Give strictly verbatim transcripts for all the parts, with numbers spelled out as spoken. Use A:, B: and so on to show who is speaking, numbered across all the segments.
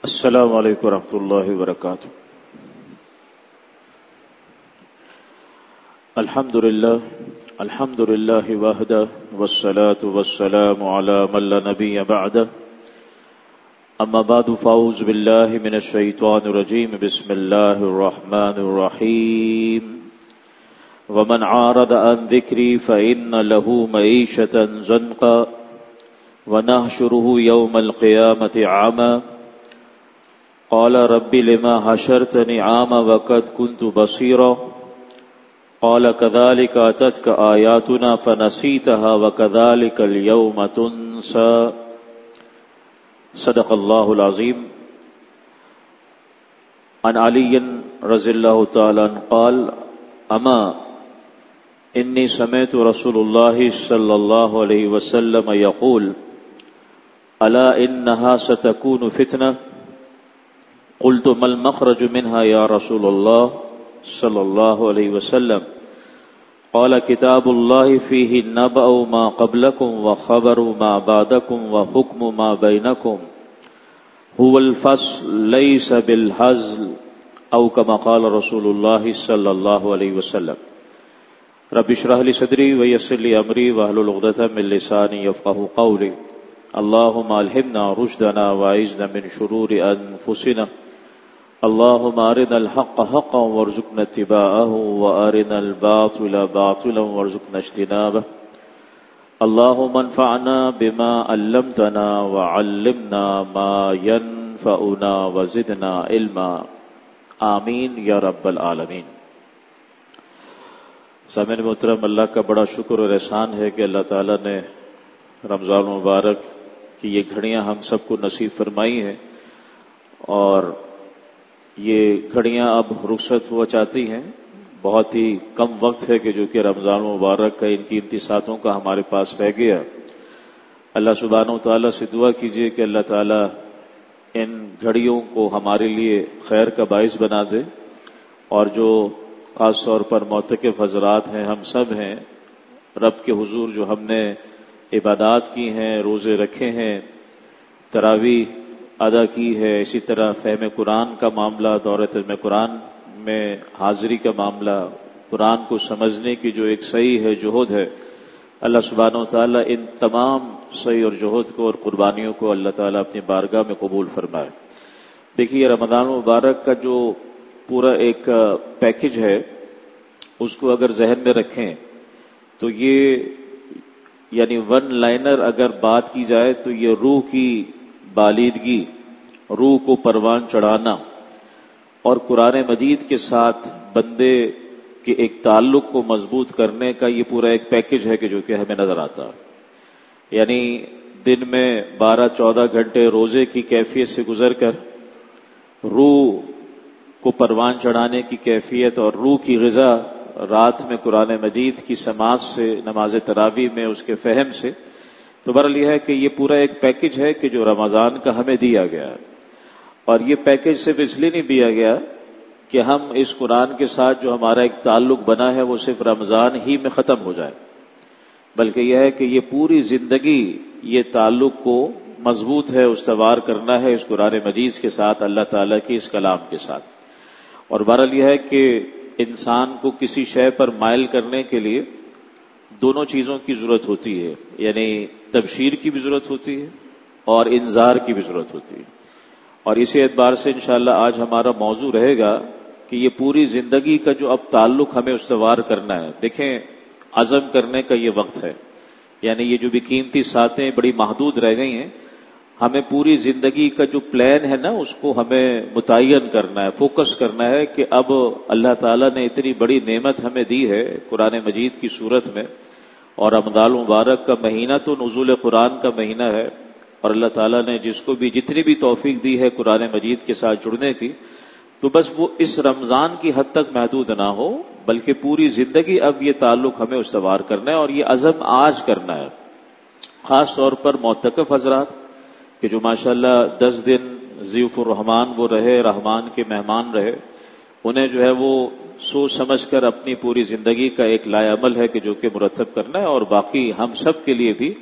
A: السلام علیکم ورحمۃ اللہ وبرکاتہ. الحمد للہ الحمد للہ وحدہ والصلاة والسلام علی من لا نبی بعدہ. اما بعد فاعوذ باللہ من الشیطان الرجیم. بسم اللہ الرحمن الرحیم. ومن عارض عن ذکری فإن له معیشة ضنکا ونحشره یوم القیامة اعمی. قال رب لما حشرتني عاما وقد كنت بصيرا. قال كذلك أتتك آياتنا فنسيتها وكذلك اليوم تنسى. صدق الله العظيم. عن علي رضي الله تعالى عنه قال أما إني سمعت رسول الله صلى الله عليه وسلم يقول ألا إنها ستكون فتنة. قلت ما المخرج منها يا رسول الله صلى الله عليه وسلم. قال كتاب الله فيه نبأ ما قبلكم وخبر ما بعدكم وحكم ما بينكم هو الفصل ليس بالهزل أو كما قال رسول الله صلى الله عليه وسلم. رب اشرح لي صدري ويسر لي أمري واحلل عقدة من لساني يفقهوا قولي. اللهم ألهمنا رشدنا وأعذنا من شرور أنفسنا. اللهم أرنا الحق حقا وارزقنا اتباعه وأرنا الباطل باطلا وارزقنا اجتنابه. اللهم انفعنا بما علمتنا وعلمنا ما ينفعنا وزدنا علما. آمین یا رب العالمین. سامعین محترم، اللہ کا بڑا شکر اور احسان ہے کہ اللہ تعالیٰ نے رمضان مبارک کی یہ گھڑیاں ہم سب کو نصیب فرمائی ہیں، اور یہ گھڑیاں اب رخصت ہوا چاہتی ہیں. بہت ہی کم وقت ہے کہ جو کہ رمضان مبارک کا ان قیمتی ساتھوں کا ہمارے پاس رہ گیا. اللہ سبحانہ و تعالیٰ سے دعا کیجیے کہ اللہ تعالیٰ ان گھڑیوں کو ہمارے لیے خیر کا باعث بنا دے، اور جو خاص طور پر معتکف حضرات ہیں، ہم سب ہیں، رب کے حضور جو ہم نے عبادات کی ہیں، روزے رکھے ہیں، تراویح ادا کی ہے، اسی طرح فہم قرآن کا معاملہ، دورہ ترجمہ قرآن میں حاضری کا معاملہ، قرآن کو سمجھنے کی جو ایک صحیح ہے جہد ہے، اللہ سبحانہ و تعالیٰ ان تمام صحیح اور جہد کو اور قربانیوں کو اللہ تعالیٰ اپنی بارگاہ میں قبول فرمائے. دیکھیے، رمضان مبارک کا جو پورا ایک پیکج ہے، اس کو اگر ذہن میں رکھیں تو یہ یعنی ون لائنر اگر بات کی جائے تو یہ روح کی بالیدگی، روح کو پروان چڑھانا، اور قرآن مجید کے ساتھ بندے کے ایک تعلق کو مضبوط کرنے کا یہ پورا ایک پیکج ہے کہ جو کہ ہمیں نظر آتا ہے. یعنی دن میں بارہ چودہ گھنٹے روزے کی کیفیت سے گزر کر روح کو پروان چڑھانے کی کیفیت اور روح کی غذا رات میں قرآن مجید کی سماعت سے، نماز تراویح میں اس کے فہم سے. تو بہرحال یہ ہے کہ یہ پورا ایک پیکج ہے کہ جو رمضان کا ہمیں دیا گیا ہے. اور یہ پیکج صرف اس لیے نہیں دیا گیا کہ ہم اس قرآن کے ساتھ جو ہمارا ایک تعلق بنا ہے وہ صرف رمضان ہی میں ختم ہو جائے، بلکہ یہ ہے کہ یہ پوری زندگی یہ تعلق کو مضبوط ہے، استوار کرنا ہے اس قرآن مجید کے ساتھ، اللہ تعالیٰ کی اس کلام کے ساتھ. اور بہرحال یہ ہے کہ انسان کو کسی شے پر مائل کرنے کے لیے دونوں چیزوں کی ضرورت ہوتی ہے، یعنی تبشیر کی بھی ضرورت ہوتی ہے اور انذار کی بھی ضرورت ہوتی ہے. اور اسی اعتبار سے انشاءاللہ آج ہمارا موضوع رہے گا کہ یہ پوری زندگی کا جو اب تعلق ہمیں استوار کرنا ہے. دیکھیں، عزم کرنے کا یہ وقت ہے، یعنی یہ جو بھی قیمتی ساتیں بڑی محدود رہ گئی ہیں، ہمیں پوری زندگی کا جو پلان ہے نا اس کو ہمیں متعین کرنا ہے، فوکس کرنا ہے کہ اب اللہ تعالیٰ نے اتنی بڑی نعمت ہمیں دی ہے قرآن مجید کی صورت میں، اور رمضان مبارک کا مہینہ تو نزول قرآن کا مہینہ ہے، اور اللہ تعالیٰ نے جس کو بھی جتنی بھی توفیق دی ہے قرآن مجید کے ساتھ جڑنے کی، تو بس وہ اس رمضان کی حد تک محدود نہ ہو، بلکہ پوری زندگی اب یہ تعلق ہمیں استوار کرنا ہے. اور یہ عزم آج کرنا ہے، خاص طور پر معتکف حضرات کہ جو ماشاءاللہ دس دن ضیوف الرحمان وہ رہے، رحمان کے مہمان رہے، انہیں جو ہے وہ سوچ سمجھ کر اپنی پوری زندگی کا ایک لائے عمل ہے کہ جو کہ مرتب کرنا ہے. اور باقی ہم سب کے لیے بھی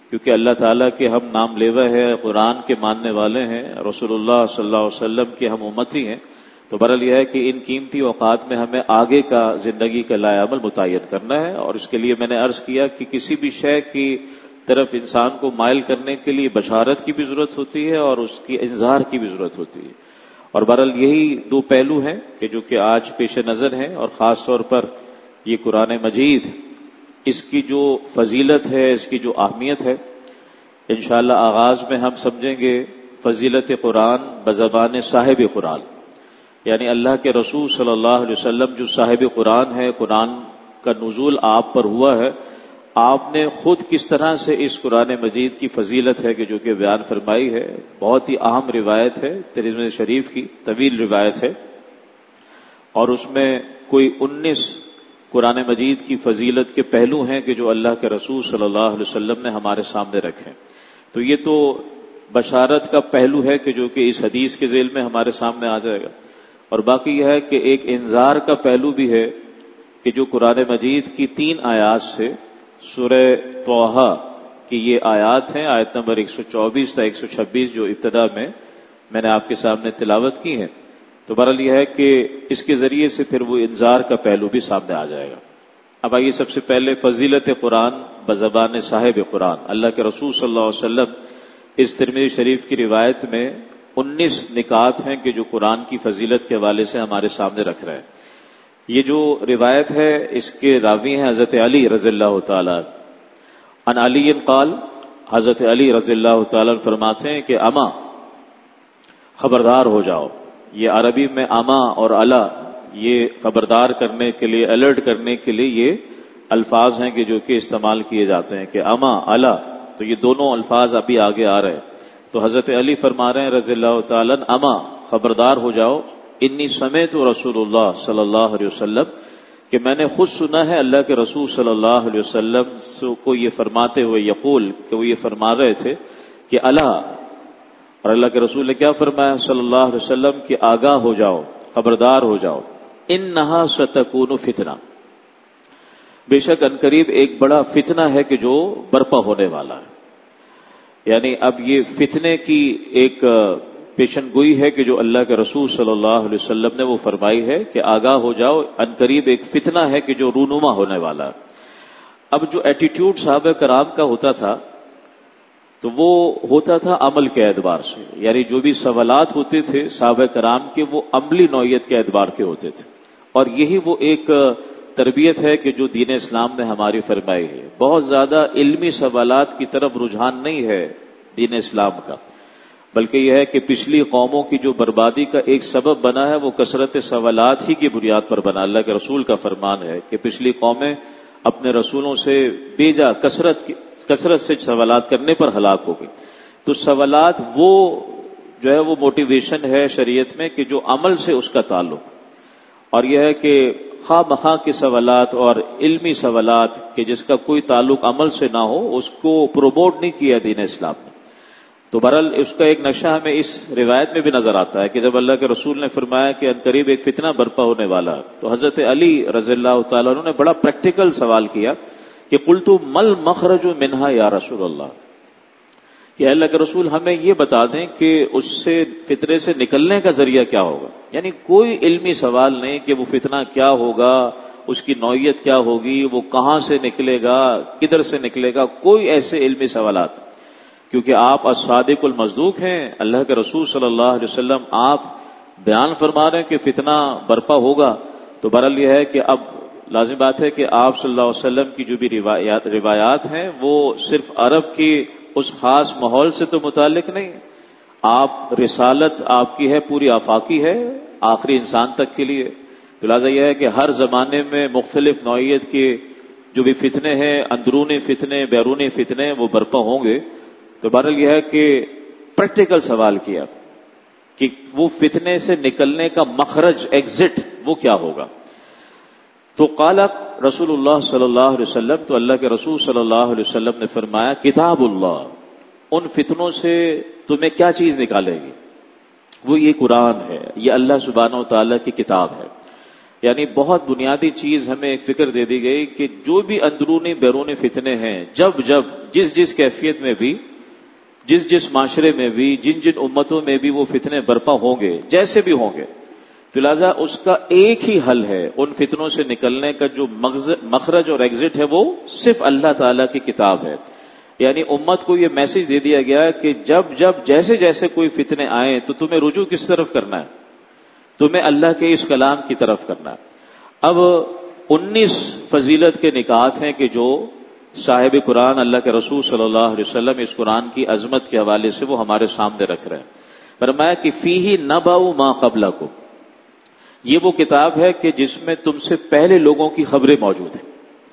A: کیونکہ اللہ تعالیٰ کے ہم نام لیوا ہے، قرآن کے ماننے والے ہیں، رسول اللہ صلی اللہ علیہ وسلم کے ہم امتی ہیں، تو بہرحال یہ ہے کہ ان قیمتی اوقات میں ہمیں آگے کا زندگی کا لائے عمل متعین کرنا ہے، اور اس کے لیے میں نے عرض کیا کہ کسی بھی شے کی طرف انسان کو مائل کرنے کے لیے بشارت کی بھی ضرورت ہوتی ہے اور اس کی انذار کی بھی ضرورت ہوتی ہے، اور بہرحال یہی دو پہلو ہیں کہ جو کہ آج پیش نظر ہیں، اور خاص طور پر یہ قرآن مجید، اس کی جو فضیلت ہے، اس کی جو اہمیت ہے، انشاءاللہ آغاز میں ہم سمجھیں گے فضیلت قرآن بزبان صاحب قرآن، یعنی اللہ کے رسول صلی اللہ علیہ وسلم جو صاحب قرآن ہے، قرآن کا نزول آپ پر ہوا ہے، آپ نے خود کس طرح سے اس قرآن مجید کی فضیلت ہے کہ جو کہ بیان فرمائی ہے۔ بہت ہی اہم روایت ہے ترمذی شریف کی، طویل روایت ہے، اور اس میں کوئی انیس قرآن مجید کی فضیلت کے پہلو ہیں کہ جو اللہ کے رسول صلی اللہ علیہ وسلم نے ہمارے سامنے رکھے۔ تو یہ تو بشارت کا پہلو ہے کہ جو کہ اس حدیث کے ذیل میں ہمارے سامنے آ جائے گا، اور باقی یہ ہے کہ ایک انذار کا پہلو بھی ہے کہ جو قرآن مجید کی تین آیات سے، سورہ طٰہٰ کی یہ آیات ہیں، آیت نمبر ایک سو چوبیس تا ایک سو چھبیس جو ابتدا میں میں نے آپ کے سامنے تلاوت کی ہے، تو بہرحال یہ ہے کہ اس کے ذریعے سے پھر وہ انذار کا پہلو بھی سامنے آ جائے گا۔ اب آئیے سب سے پہلے فضیلت قرآن بزبان صاحب قرآن۔ اللہ کے رسول صلی اللہ علیہ وسلم اس ترمذی شریف کی روایت میں انیس نکات ہیں کہ جو قرآن کی فضیلت کے حوالے سے ہمارے سامنے رکھ رہے ہیں۔ یہ جو روایت ہے اس کے راوی ہیں حضرت علی رضی اللہ تعالی عن علی قال، حضرت علی رضی اللہ تعالی فرماتے ہیں کہ اما، خبردار ہو جاؤ۔ یہ عربی میں اما اور الا یہ خبردار کرنے کے لیے، الرٹ کرنے کے لیے یہ الفاظ ہیں کہ جو کہ استعمال کیے جاتے ہیں کہ اما الا، تو یہ دونوں الفاظ ابھی آگے آ رہے ہیں۔ تو حضرت علی فرما رہے ہیں رضی اللہ تعالیٰ اما، خبردار ہو جاؤ، انی سمعت رسول اللہ صلی اللہ علیہ وسلم، کہ میں نے خود سنا ہے اللہ کے رسول صلی اللہ علیہ وسلم کو یہ فرماتے ہوئے، یقول، کہ وہ یہ فرما رہے تھے کہ الا، اور اللہ کے رسول نے کیا فرمایا صلی اللہ علیہ وسلم کہ آگاہ ہو جاؤ، خبردار ہو جاؤ، انہا ستکون فتنہ، بے شک عنقریب ایک بڑا فتنہ ہے کہ جو برپا ہونے والا ہے۔ یعنی اب یہ فتنے کی ایک پیشن گوئی ہے کہ جو اللہ کے رسول صلی اللہ علیہ وسلم نے وہ فرمائی ہے کہ آگاہ ہو جاؤ، عنقریب ایک فتنہ ہے کہ جو رونما ہونے والا ہے۔ اب جو ایٹیٹیوڈ صحابہ کرام کا ہوتا تھا تو وہ ہوتا تھا عمل کے اعتبار سے، یعنی جو بھی سوالات ہوتے تھے صحابہ کرام کے وہ عملی نوعیت کے اعتبار کے ہوتے تھے، اور یہی وہ ایک تربیت ہے کہ جو دین اسلام نے ہماری فرمائی ہے۔ بہت زیادہ علمی سوالات کی طرف رجحان نہیں ہے دین اسلام کا، بلکہ یہ ہے کہ پچھلی قوموں کی جو بربادی کا ایک سبب بنا ہے وہ کثرت سوالات ہی کی بنیاد پر بنا۔ اللہ کے رسول کا فرمان ہے کہ پچھلی قومیں اپنے رسولوں سے بیجا کثرت کثرت سے سوالات کرنے پر ہلاک ہو گئی۔ تو سوالات وہ جو ہے وہ موٹیویشن ہے شریعت میں کہ جو عمل سے اس کا تعلق، اور یہ ہے کہ خواہ مخواہ کے سوالات اور علمی سوالات کہ جس کا کوئی تعلق عمل سے نہ ہو اس کو پروموٹ نہیں کیا دین اسلام نے۔ تو بہرحال اس کا ایک نقشہ ہمیں اس روایت میں بھی نظر آتا ہے کہ جب اللہ کے رسول نے فرمایا کہ عنقریب ایک فتنہ برپا ہونے والا ہے، تو حضرت علی رضی اللہ تعالیٰ عنہ نے بڑا پریکٹیکل سوال کیا کہ قلت مل مخرج منہا یا رسول اللہ، کہ اللہ کے رسول ہمیں یہ بتا دیں کہ اس سے فتنے سے نکلنے کا ذریعہ کیا ہوگا۔ یعنی کوئی علمی سوال نہیں کہ وہ فتنہ کیا ہوگا، اس کی نوعیت کیا ہوگی، وہ کہاں سے نکلے گا، کدھر سے نکلے گا، کوئی ایسے علمی سوالات، کیونکہ آپ الصادق المصدوق ہیں، اللہ کے رسول صلی اللہ علیہ وسلم آپ بیان فرما رہے ہیں کہ فتنہ برپا ہوگا۔ تو بہرحال یہ ہے کہ اب لازم بات ہے کہ آپ صلی اللہ علیہ وسلم کی جو بھی روایات روایات ہیں وہ صرف عرب کی اس خاص ماحول سے تو متعلق نہیں، آپ رسالت آپ کی ہے پوری آفاقی ہے آخری انسان تک کے لیے۔ تو لہٰذا یہ ہے کہ ہر زمانے میں مختلف نوعیت کے جو بھی فتنے ہیں، اندرونی فتنے، بیرونی فتنے، وہ برپا ہوں گے۔ تو بہرحال یہ ہے کہ پریکٹیکل سوال کیا کہ وہ فتنے سے نکلنے کا مخرج، ایگزٹ، وہ کیا ہوگا۔ تو قال رسول اللہ صلی اللہ علیہ وسلم، تو اللہ کے رسول صلی اللہ علیہ وسلم نے فرمایا کتاب اللہ، ان فتنوں سے تمہیں کیا چیز نکالے گی، وہ یہ قرآن ہے، یہ اللہ سبحانہ و تعالیٰ کی کتاب ہے۔ یعنی بہت بنیادی چیز ہمیں ایک فکر دے دی گئی کہ جو بھی اندرونی بیرونی فتنے ہیں، جب جب جس جس کیفیت میں بھی، جس جس معاشرے میں بھی، جن جن امتوں میں بھی وہ فتنے برپا ہوں گے، جیسے بھی ہوں گے، تو لہٰذا اس کا ایک ہی حل ہے، ان فتنوں سے نکلنے کا جو مخرج اور ایگزٹ ہے وہ صرف اللہ تعالیٰ کی کتاب ہے۔ یعنی امت کو یہ میسج دے دیا گیا کہ جب جب جیسے جیسے کوئی فتنے آئیں تو تمہیں رجوع کس طرف کرنا ہے؟ تمہیں اللہ کے اس کلام کی طرف کرنا ہے۔ اب انیس فضیلت کے نکات ہیں کہ جو صاحب قرآن اللہ کے رسول صلی اللہ علیہ وسلم اس قرآن کی عظمت کے حوالے سے وہ ہمارے سامنے رکھ رہے ہیں۔ فرمایا کہ فیہ نبأ ما قبلکم، یہ وہ کتاب ہے کہ جس میں تم سے پہلے لوگوں کی خبریں موجود ہیں۔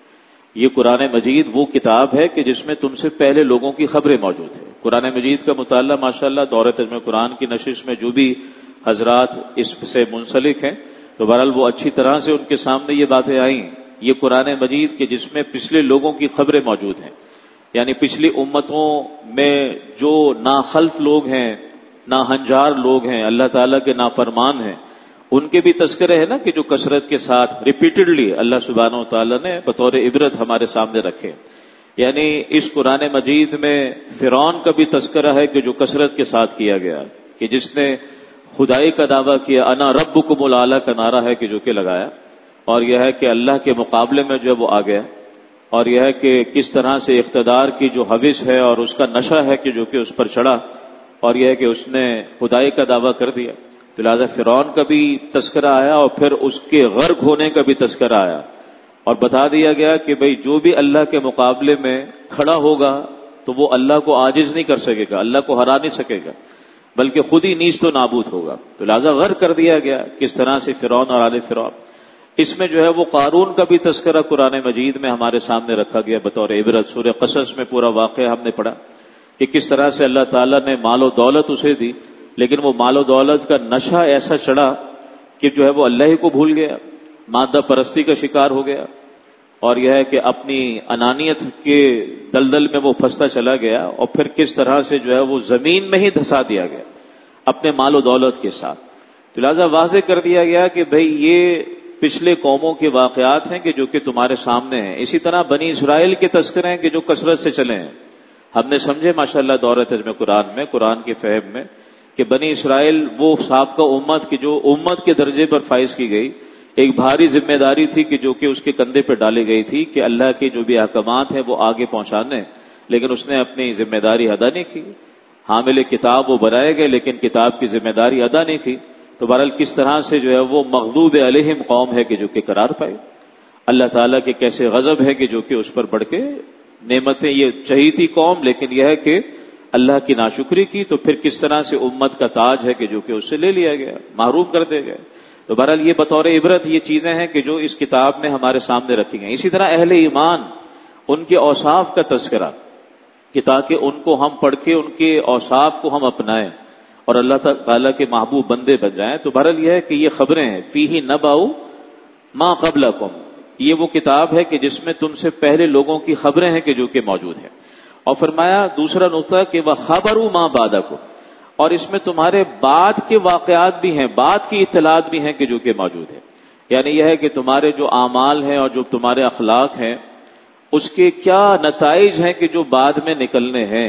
A: یہ قرآن مجید وہ کتاب ہے کہ جس میں تم سے پہلے لوگوں کی خبریں موجود ہیں۔ قرآن مجید کا مطالعہ ماشاءاللہ دورہ ترجمہ قرآن کی نشست میں جو بھی حضرات اس سے منسلک ہیں تو بہرحال وہ اچھی طرح سے ان کے سامنے یہ باتیں آئیں۔ یہ قرآن مجید کے جس میں پچھلے لوگوں کی خبریں موجود ہیں، یعنی پچھلی امتوں میں جو ناخلف لوگ ہیں، ناہنجار لوگ ہیں، اللہ تعالیٰ کے نافرمان ہیں، ان کے بھی تذکرے ہیں نا کہ جو کثرت کے ساتھ ریپیٹڈلی اللہ سبحانہ و تعالیٰ نے بطور عبرت ہمارے سامنے رکھے۔ یعنی اس قرآن مجید میں فرعون کا بھی تذکرہ ہے کہ جو کثرت کے ساتھ کیا گیا، کہ جس نے خدائی کا دعویٰ کیا، انا ربکم الاعلی کا نعرہ ہے کہ جو کہ لگایا، اور یہ ہے کہ اللہ کے مقابلے میں جو ہے وہ آ گیا، اور یہ ہے کہ کس طرح سے اقتدار کی جو حوث ہے اور اس کا نشہ ہے کہ جو کہ اس پر چڑھا، اور یہ ہے کہ اس نے خدائی کا دعویٰ کر دیا۔ تو لہٰذا فرعون کا بھی تذکرہ آیا اور پھر اس کے غرق ہونے کا بھی تذکرہ آیا، اور بتا دیا گیا کہ بھئی جو بھی اللہ کے مقابلے میں کھڑا ہوگا تو وہ اللہ کو عاجز نہیں کر سکے گا، اللہ کو ہرا نہیں سکے گا، بلکہ خود ہی نیست و نابود ہوگا۔ تو لہٰذا غرق کر دیا گیا کس طرح سے فرعون اور آل فرعون۔ اس میں جو ہے وہ قارون کا بھی تذکرہ قرآن مجید میں ہمارے سامنے رکھا گیا بطور عبرت۔ سورہ قصص میں پورا واقعہ ہم نے پڑھا کہ کس طرح سے اللہ تعالیٰ نے مال و دولت اسے دی، لیکن وہ مال و دولت کا نشہ ایسا چڑھا کہ جو ہے وہ اللہ ہی کو بھول گیا، مادہ پرستی کا شکار ہو گیا، اور یہ ہے کہ اپنی انانیت کے دلدل میں وہ پھنستا چلا گیا، اور پھر کس طرح سے جو ہے وہ زمین میں ہی دھسا دیا گیا اپنے مال و دولت کے ساتھ۔ تو لہٰذا واضح کر دیا گیا کہ بھئی یہ پچھلے قوموں کے واقعات ہیں کہ جو کہ تمہارے سامنے ہیں۔ اسی طرح بنی اسرائیل کے تذکرے ہیں کہ جو کثرت سے چلے ہیں۔ ہم نے سمجھے ماشاءاللہ دورہ ترجمہ قرآن میں، قرآن کے فہم میں، کہ بنی اسرائیل وہ سابقہ امت کی جو امت کے درجے پر فائز کی گئی، ایک بھاری ذمہ داری تھی کہ جو کہ اس کے کندھے پہ ڈالی گئی تھی کہ اللہ کے جو بھی احکامات ہیں وہ آگے پہنچانے، لیکن اس نے اپنی ذمہ داری ادا نہیں کی۔ حامل کتاب وہ بنائے گئے لیکن کتاب کی ذمہ داری ادا نہیں کی، تو بہرحال کس طرح سے جو ہے وہ مغضوب علیہم قوم ہے کہ جو کہ قرار پائے، اللہ تعالیٰ کے کیسے غضب ہے کہ جو کہ اس پر بڑھ کے نعمتیں یہ چاہی تھی قوم، لیکن یہ ہے کہ اللہ کی ناشکری کی، تو پھر کس طرح سے امت کا تاج ہے کہ جو کہ اس سے لے لیا گیا، محروم کر دے گئے۔ تو بہرحال یہ بطور عبرت یہ چیزیں ہیں کہ جو اس کتاب میں ہمارے سامنے رکھی گئی۔ اسی طرح اہل ایمان، ان کے اوصاف کا تذکرہ، کہ تاکہ ان کو ہم پڑھ کے ان کے اوصاف کو ہم اپنائیں اور اللہ تعالیٰ کے محبوب بندے بن جائیں۔ تو بہرحال یہ ہے کہ یہ خبریں ہیں، فیہ نبأ ما قبلکم، یہ وہ کتاب ہے کہ جس میں تم سے پہلے لوگوں کی خبریں ہیں کہ جو کہ موجود ہیں۔ اور فرمایا دوسرا نقطہ کہ وَخَبَرُ مَا بَعْدَکُمْ، اور اس میں تمہارے بعد کے واقعات بھی ہیں، بعد کی اطلاعات بھی ہیں کہ جو کہ موجود ہیں۔ یعنی یہ ہے کہ تمہارے جو اعمال ہیں اور جو تمہارے اخلاق ہیں اس کے کیا نتائج ہیں کہ جو بعد میں نکلنے ہیں،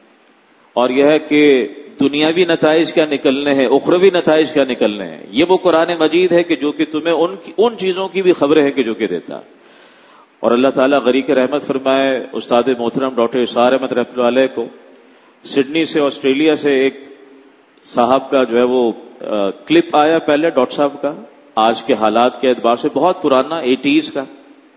A: اور یہ ہے کہ دنیاوی نتائج کیا نکلنے ہیں، اخروی نتائج کیا نکلنے ہیں۔ یہ وہ قرآن مجید ہے کہ جو کہ تمہیں ان ان چیزوں کی بھی خبریں ہیں کہ جو کہ دیتا۔ اور اللہ تعالیٰ غریق رحمت فرمائے استاد محترم ڈاکٹر اسار احمد رحمۃ اللہ علیہ کو، سڈنی سے آسٹریلیا سے ایک صاحب کا جو ہے وہ کلپ آیا پہلے ڈاکٹر صاحب کا، آج کے حالات کے اعتبار سے بہت پرانا، ایٹیز کا،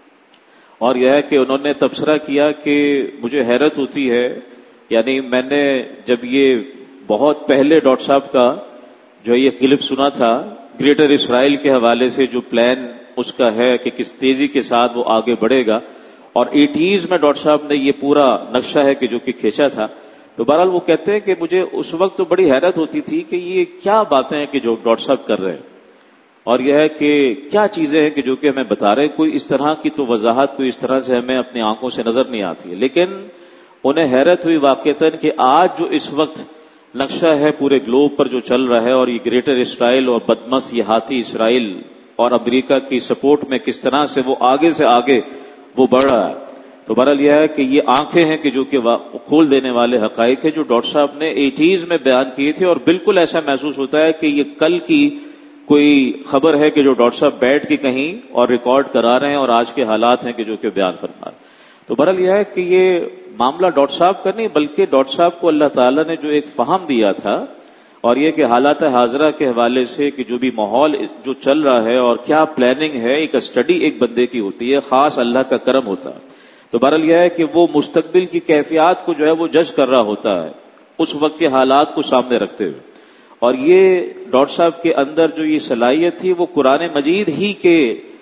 A: اور یہ ہے کہ انہوں نے تبصرہ کیا کہ مجھے حیرت ہوتی ہے، یعنی میں نے جب یہ بہت پہلے ڈاکٹر صاحب کا جو یہ کلپ سنا تھا گریٹر اسرائیل کے حوالے سے، جو پلان اس کا ہے کہ کس تیزی کے ساتھ وہ آگے بڑھے گا، اور ایٹیز میں ڈاکٹر صاحب نے یہ پورا نقشہ ہے کہ جو کہ کھینچا تھا، تو بہرحال وہ کہتے ہیں کہ مجھے اس وقت تو بڑی حیرت ہوتی تھی کہ یہ کیا باتیں ہیں کہ جو ڈاکٹر صاحب کر رہے ہیں، اور یہ ہے کہ کیا چیزیں ہیں کہ جو کہ ہمیں بتا رہے ہیں، کوئی اس طرح کی تو وضاحت کوئی اس طرح سے ہمیں اپنی آنکھوں سے نظر نہیں آتی ہے، لیکن انہیں حیرت ہوئی واقعتاً کہ آج جو اس وقت نقشہ ہے پورے گلوب پر جو چل رہا ہے، اور یہ گریٹر اسرائیل اور بدمس یہ ہاتھی اسرائیل اور امریکہ کی سپورٹ میں کس طرح سے وہ آگے سے آگے وہ بڑھ رہا ہے. تو بہرحال یہ ہے کہ یہ آنکھیں ہیں کہ جو کہ کھول دینے والے حقائق ہیں جو ڈاکٹر صاحب نے ایٹیز میں بیان کیے تھے, اور بالکل ایسا محسوس ہوتا ہے کہ یہ کل کی کوئی خبر ہے کہ جو ڈاکٹر صاحب بیٹھ کے کہیں اور ریکارڈ کرا رہے ہیں, اور آج کے حالات ہیں کہ جو کہ بیان فرما رہے ہیں. تو بہرحال یہ ہے کہ یہ معاملہ ڈاکٹر صاحب کا نہیں, بلکہ ڈاکٹر صاحب کو اللہ تعالیٰ نے جو ایک فہم دیا تھا, اور یہ کہ حالات حاضرہ کے حوالے سے کہ جو بھی ماحول جو چل رہا ہے اور کیا پلاننگ ہے, ایک اسٹڈی ایک بندے کی ہوتی ہے, خاص اللہ کا کرم ہوتا ہے. تو بہرحال یہ ہے کہ وہ مستقبل کی کیفیات کو جو ہے وہ جج کر رہا ہوتا ہے اس وقت کے حالات کو سامنے رکھتے ہوئے. اور یہ ڈاکٹر صاحب کے اندر جو یہ صلاحیت تھی وہ قرآن مجید ہی کے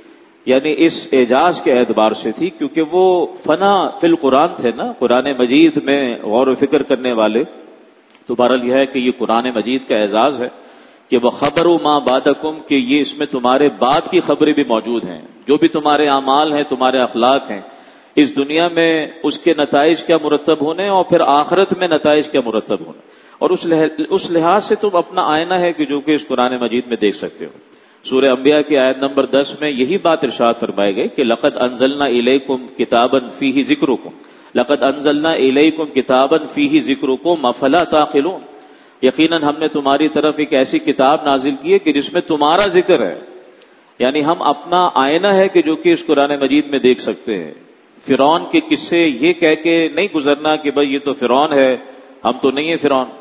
A: یعنی اس اعجاز کے اعتبار سے تھی, کیونکہ وہ فنا فی القرآن تھے نا, قرآن مجید میں غور و فکر کرنے والے. تو بہرحال یہ ہے کہ یہ قرآن مجید کا اعزاز ہے کہ وہ خبر ما بعدکم, کہ یہ اس میں تمہارے بعد کی خبریں بھی موجود ہیں, جو بھی تمہارے اعمال ہیں, تمہارے اخلاق ہیں, اس دنیا میں اس کے نتائج کیا مرتب ہونے اور پھر آخرت میں نتائج کیا مرتب ہونے. اور اس لحاظ سے تم اپنا آئینہ ہے کہ جو کہ اس قرآن مجید میں دیکھ سکتے ہو. سورہ انبیاء کی آیت نمبر دس میں یہی بات ارشاد فرمائی گئی کہ لقد انزلنا الیکم کتابا فیہ ذکرکم, لقد انزلنا الیکم کتابا فیہ ذکرکم افلا تعقلون, یقیناً ہم نے تمہاری طرف ایک ایسی کتاب نازل کی ہے کہ جس میں تمہارا ذکر ہے. یعنی ہم اپنا آئینہ ہے کہ جو کہ اس قرآن مجید میں دیکھ سکتے ہیں. فرعون کے قصے یہ کہہ کے نہیں گزرنا کہ بھئی یہ تو فرعون ہے, ہم تو نہیں ہیں فرعون.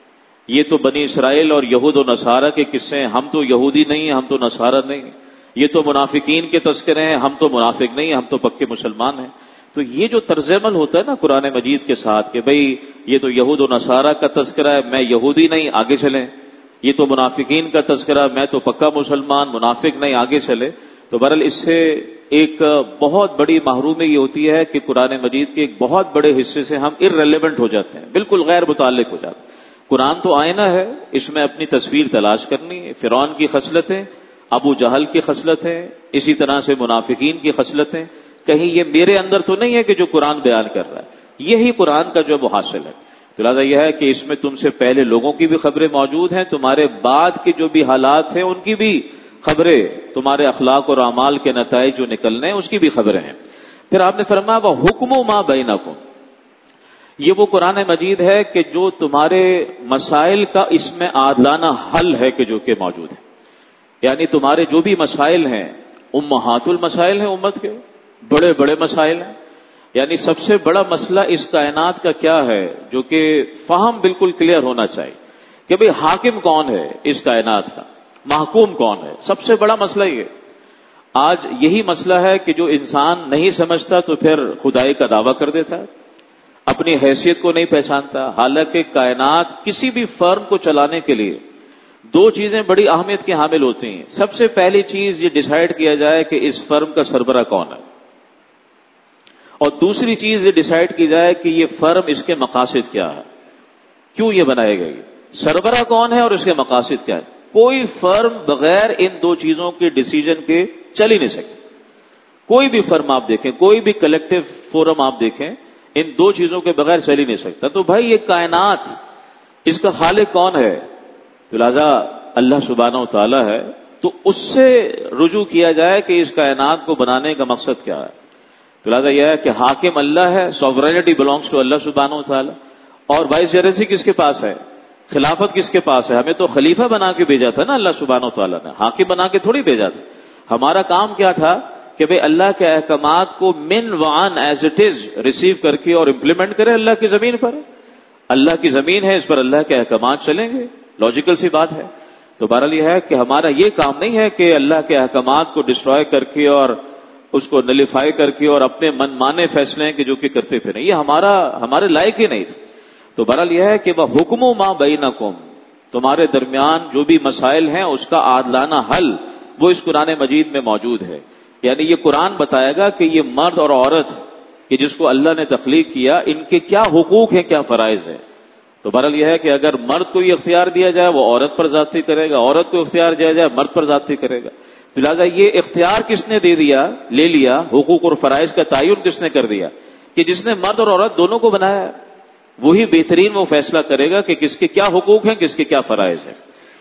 A: یہ تو بنی اسرائیل اور یہود و نصارہ کے قصے ہیں, ہم تو یہودی نہیں ہیں, ہم تو نصارہ نہیں ہیں. یہ تو منافقین کے تذکرے ہیں, ہم تو منافق نہیں ہیں, ہم تو پکے مسلمان ہیں. تو یہ جو طرز عمل ہوتا ہے نا قرآن مجید کے ساتھ کہ بھئی یہ تو یہود و نصارہ کا تذکرہ ہے, میں یہودی نہیں, آگے چلیں. یہ تو منافقین کا تذکرہ, میں تو پکا مسلمان, منافق نہیں, آگے چلے. تو بہرحال اس سے ایک بہت بڑی محرومی یہ ہوتی ہے کہ قرآن مجید کے ایک بہت بڑے حصے سے ہم ارریلیونٹ ہو جاتے ہیں, بالکل غیر متعلق ہو جاتے ہیں. قرآن تو آئینہ ہے, اس میں اپنی تصویر تلاش کرنی ہے. فرعون کی خصلتیں, ابو جہل کی خصلتیں, اسی طرح سے منافقین کی خصلتیں, کہیں یہ میرے اندر تو نہیں ہے کہ جو قرآن بیان کر رہا ہے, یہی قرآن کا جو وہ حاصل ہے. تو لہٰذا یہ ہے کہ اس میں تم سے پہلے لوگوں کی بھی خبریں موجود ہیں, تمہارے بعد کے جو بھی حالات ہیں ان کی بھی خبریں, تمہارے اخلاق اور اعمال کے نتائج جو نکلنے ہیں اس کی بھی خبریں ہیں. پھر آپ نے فرمایا وہ حکم ما بینکم, یہ وہ قرآن مجید ہے کہ جو تمہارے مسائل کا اس میں عادلانہ حل ہے کہ جو کہ موجود ہے. یعنی تمہارے جو بھی مسائل ہیں امہات المسائل ہیں, امت کے بڑے بڑے مسائل ہیں. یعنی سب سے بڑا مسئلہ اس کائنات کا کیا ہے جو کہ فہم بالکل کلیئر ہونا چاہیے کہ بھئی حاکم کون ہے اس کائنات کا, محکوم کون ہے. سب سے بڑا مسئلہ یہ آج یہی مسئلہ ہے کہ جو انسان نہیں سمجھتا تو پھر خدائی کا دعویٰ کر دیتا ہے, اپنی حیثیت کو نہیں پہچانتا. حالانکہ کائنات کسی بھی فرم کو چلانے کے لیے دو چیزیں بڑی اہمیت کی حامل ہوتی ہیں. سب سے پہلی چیز یہ ڈیسائیڈ کیا جائے کہ اس فرم کا سربراہ کون ہے, اور دوسری چیز یہ ڈیسائیڈ کی جائے کہ یہ فرم اس کے مقاصد کیا ہے, کیوں یہ بنائے گئی. سربراہ کون ہے اور اس کے مقاصد کیا ہے. کوئی فرم بغیر ان دو چیزوں کے ڈیسیجن کے چل ہی نہیں سکتی. کوئی بھی فرم آپ دیکھیں, کوئی بھی کلیکٹو فورم آپ دیکھیں, ان دو چیزوں کے بغیر چل ہی نہیں سکتا. تو بھائی یہ کائنات اس کا خالق کون ہے, تو لہذا اللہ سبحانہ و تعالی ہے. تو اس سے رجوع کیا جائے کہ اس کائنات کو بنانے کا مقصد کیا ہے. تو لہذا یہ ہے کہ حاکم اللہ ہے, سوورینٹی بلانگس ٹو اللہ سبحانہ و تعالی. اور وائس جرسی کس کے پاس ہے, خلافت کس کے پاس ہے. ہمیں تو خلیفہ بنا کے بھیجا تھا نا اللہ سبحانہ و تعالی نے, حاکم بنا کے تھوڑی بھیجا تھا. ہمارا کام کیا تھا کہ بھئی اللہ کے احکامات کو من وعن ایز اٹ از ریسیو کر کے اور امپلیمنٹ کرے اللہ کی زمین پر. اللہ کی زمین ہے, اس پر اللہ کے احکامات چلیں گے, لاجیکل سی بات ہے. تو بہرحال یہ ہے کہ ہمارا یہ کام نہیں ہے کہ اللہ کے احکامات کو ڈسٹروائے کر کے اور اس کو نلیفائی کر کے اور اپنے من مانے فیصلے ہیں کہ جو کہ کرتے پھریں, یہ ہمارا ہمارے لائق ہی نہیں تھا. تو بہرحال یہ ہے کہ وہ حکم ما بینکم, تمہارے درمیان جو بھی مسائل ہیں اس کا عادلانہ حل وہ اس قرآن مجید میں موجود ہے. یعنی یہ قرآن بتائے گا کہ یہ مرد اور عورت کہ جس کو اللہ نے تخلیق کیا, ان کے کیا حقوق ہیں, کیا فرائض ہیں. تو بہرحال یہ ہے کہ اگر مرد کو یہ اختیار دیا جائے وہ عورت پر زیادتی کرے گا, عورت کو اختیار دیا جائے مرد پر زیادتی کرے گا. تو لہٰذا یہ اختیار کس نے دے دیا, لے لیا, حقوق اور فرائض کا تعین کس نے کر دیا, کہ جس نے مرد اور عورت دونوں کو بنایا وہی بہترین وہ فیصلہ کرے گا کہ کس کے کیا حقوق ہیں, کس کے کیا فرائض ہیں.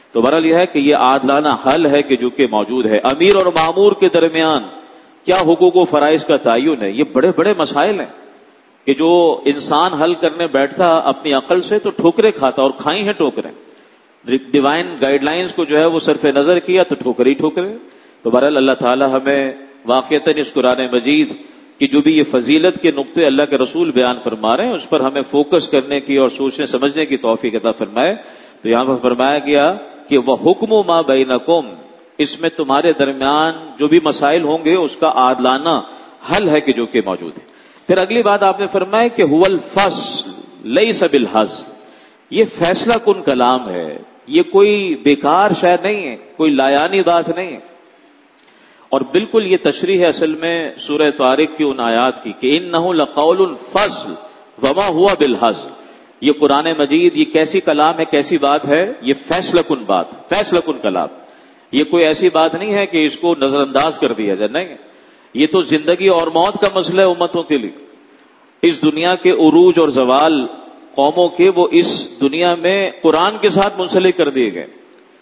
A: تو بہرحال یہ ہے کہ یہ عادلانہ حل ہے کہ جو کہ موجود ہے. امیر اور مامور کے درمیان کیا حقوق و فرائض کا تعین ہے, یہ بڑے بڑے مسائل ہیں کہ جو انسان حل کرنے بیٹھتا اپنی عقل سے تو ٹھوکرے کھاتا, اور کھائی ہیں ٹھوکریں. ڈیوائن گائیڈ لائنز کو جو ہے وہ صرف نظر کیا تو ٹھوکر ہی ٹھوکرے. تو بہرحال اللہ تعالی ہمیں واقعتاً اس قرآن مجید کہ جو بھی یہ فضیلت کے نقطے اللہ کے رسول بیان فرما رہے ہیں اس پر ہمیں فوکس کرنے کی اور سوچنے سمجھنے کی توفیق عطا فرمائے. تو یہاں پر فرمایا گیا کہ وہ حکم ما بینکم, اس میں تمہارے درمیان جو بھی مسائل ہوں گے اس کا عادلانہ حل ہے کہ جو کہ موجود ہے. پھر اگلی بات آپ نے فرمایا کہ هو الفصل لیس بالحزل, یہ فیصلہ کن کلام ہے, یہ کوئی بیکار شے نہیں ہے, کوئی لایانی بات نہیں ہے. اور بالکل یہ تشریح ہے اصل میں سورہ طارق کی ان آیات کی کہ انہ لقول فصل وما ہوا بالحزل. یہ قرآن مجید یہ کیسی کلام ہے, کیسی بات ہے, یہ فیصلہ کن بات, فیصلہ کن کلام. یہ کوئی ایسی بات نہیں ہے کہ اس کو نظر انداز کر دیا جائے, نہیں. یہ تو زندگی اور موت کا مسئلہ ہے امتوں کے لیے. اس دنیا کے عروج اور زوال قوموں کے وہ اس دنیا میں قرآن کے ساتھ منسلک کر دیے گئے.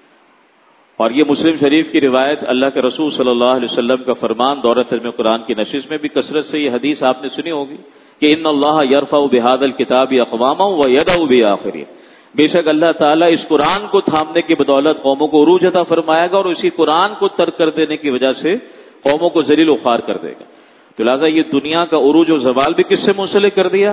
A: اور یہ مسلم شریف کی روایت, اللہ کے رسول صلی اللہ علیہ وسلم کا فرمان دورہ ترجمہ قرآن کی نشست میں بھی کثرت سے یہ حدیث آپ نے سنی ہوگی کہ ان اللہ یرفع بہذا الکتاب اقواما ویدع بآخرین, بے شک اللہ تعالیٰ اس قرآن کو تھامنے کی بدولت قوموں کو عروج عطا فرمائے گا اور اسی قرآن کو ترک کر دینے کی وجہ سے قوموں کو ذلیل و خوار کر دے گا. تو لہٰذا یہ دنیا کا عروج و زوال بھی کس سے منسلک کر دیا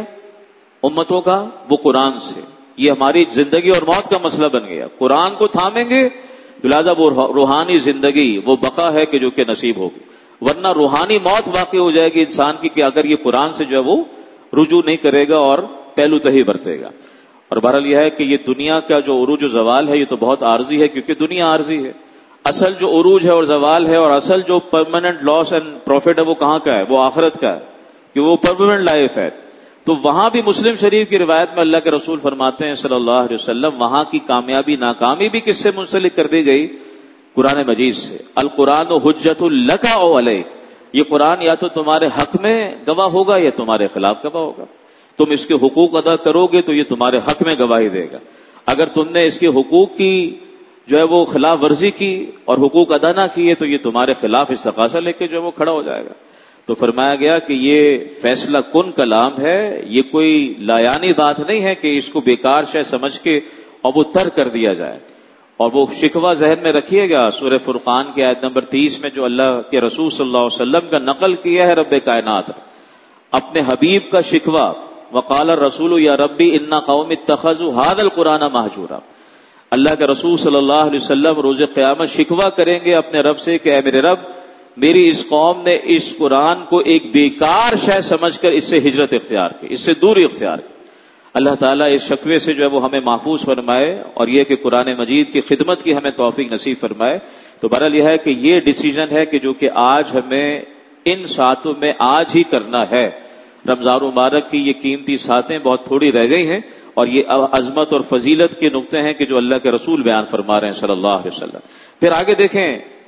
A: امتوں کا, وہ قرآن سے. یہ ہماری زندگی اور موت کا مسئلہ بن گیا. قرآن کو تھامیں گے لہٰذا وہ روحانی زندگی, وہ بقا ہے کہ جو کہ نصیب ہوگی, ورنہ روحانی موت واقع ہو جائے گی انسان کی کہ اگر یہ قرآن سے جو ہے وہ رجوع نہیں کرے گا اور پہلو تہی برتے گا. اور بہرحال یہ ہے کہ یہ دنیا کا جو عروج و زوال ہے یہ تو بہت عارضی ہے, کیونکہ دنیا عارضی ہے. اصل جو عروج ہے اور زوال ہے اور اصل جو پرماننٹ لاس اینڈ پروفٹ ہے وہ کہاں کا ہے, وہ آخرت کا ہے, کہ وہ پرماننٹ لائف ہے. تو وہاں بھی مسلم شریف کی روایت میں اللہ کے رسول فرماتے ہیں صلی اللہ علیہ وسلم وہاں کی کامیابی ناکامی بھی کس سے منسلک کر دی گئی, قرآن مجید سے. القرآن حجت لک او علیک, یہ قرآن یا تو تمہارے حق میں گواہ ہوگا یا تمہارے خلاف گواہ ہوگا. تم اس کے حقوق ادا کرو گے تو یہ تمہارے حق میں گواہی دے گا, اگر تم نے اس کے حقوق کی جو ہے وہ خلاف ورزی کی اور حقوق ادا نہ کیے تو یہ تمہارے خلاف استغاثہ لے کے جو ہے وہ کھڑا ہو جائے گا. تو فرمایا گیا کہ یہ فیصلہ کن کلام ہے, یہ کوئی لایانی بات نہیں ہے کہ اس کو بیکار شے سمجھ کے اور وہ ترک کر دیا جائے. اور وہ شکوہ ذہن میں رکھیے گا, سورہ فرقان کی آیت نمبر تیس میں جو اللہ کے رسول صلی اللہ علیہ وسلم کا نقل کیا ہے رب کائنات اپنے حبیب کا شکوہ, وقال الرسول یا ربی انا قوم اتخذوا هذا القرآن مہجورا. اللہ کے رسول صلی اللہ علیہ وسلم روز قیامت شکوہ کریں گے اپنے رب سے کہ اے میرے رب, میری اس قوم نے اس قرآن کو ایک بیکار شے سمجھ کر اس سے ہجرت اختیار کی, اس سے دوری اختیار کی. اللہ تعالیٰ اس شکوے سے جو ہے وہ ہمیں محفوظ فرمائے اور یہ کہ قرآن مجید کی خدمت کی ہمیں توفیق نصیب فرمائے. تو بہرحال یہ ہے کہ یہ ڈیسیجن ہے کہ جو کہ آج ہمیں ان ساتوں میں آج ہی کرنا ہے. رمضان مبارک کی یہ قیمتی ساتیں بہت تھوڑی رہ گئی ہیں اور یہ عظمت اور فضیلت کے نقطے ہیں کہ جو اللہ کے رسول بیان فرما رہے ہیں صلی اللہ علیہ وسلم. پھر آگے دیکھیں,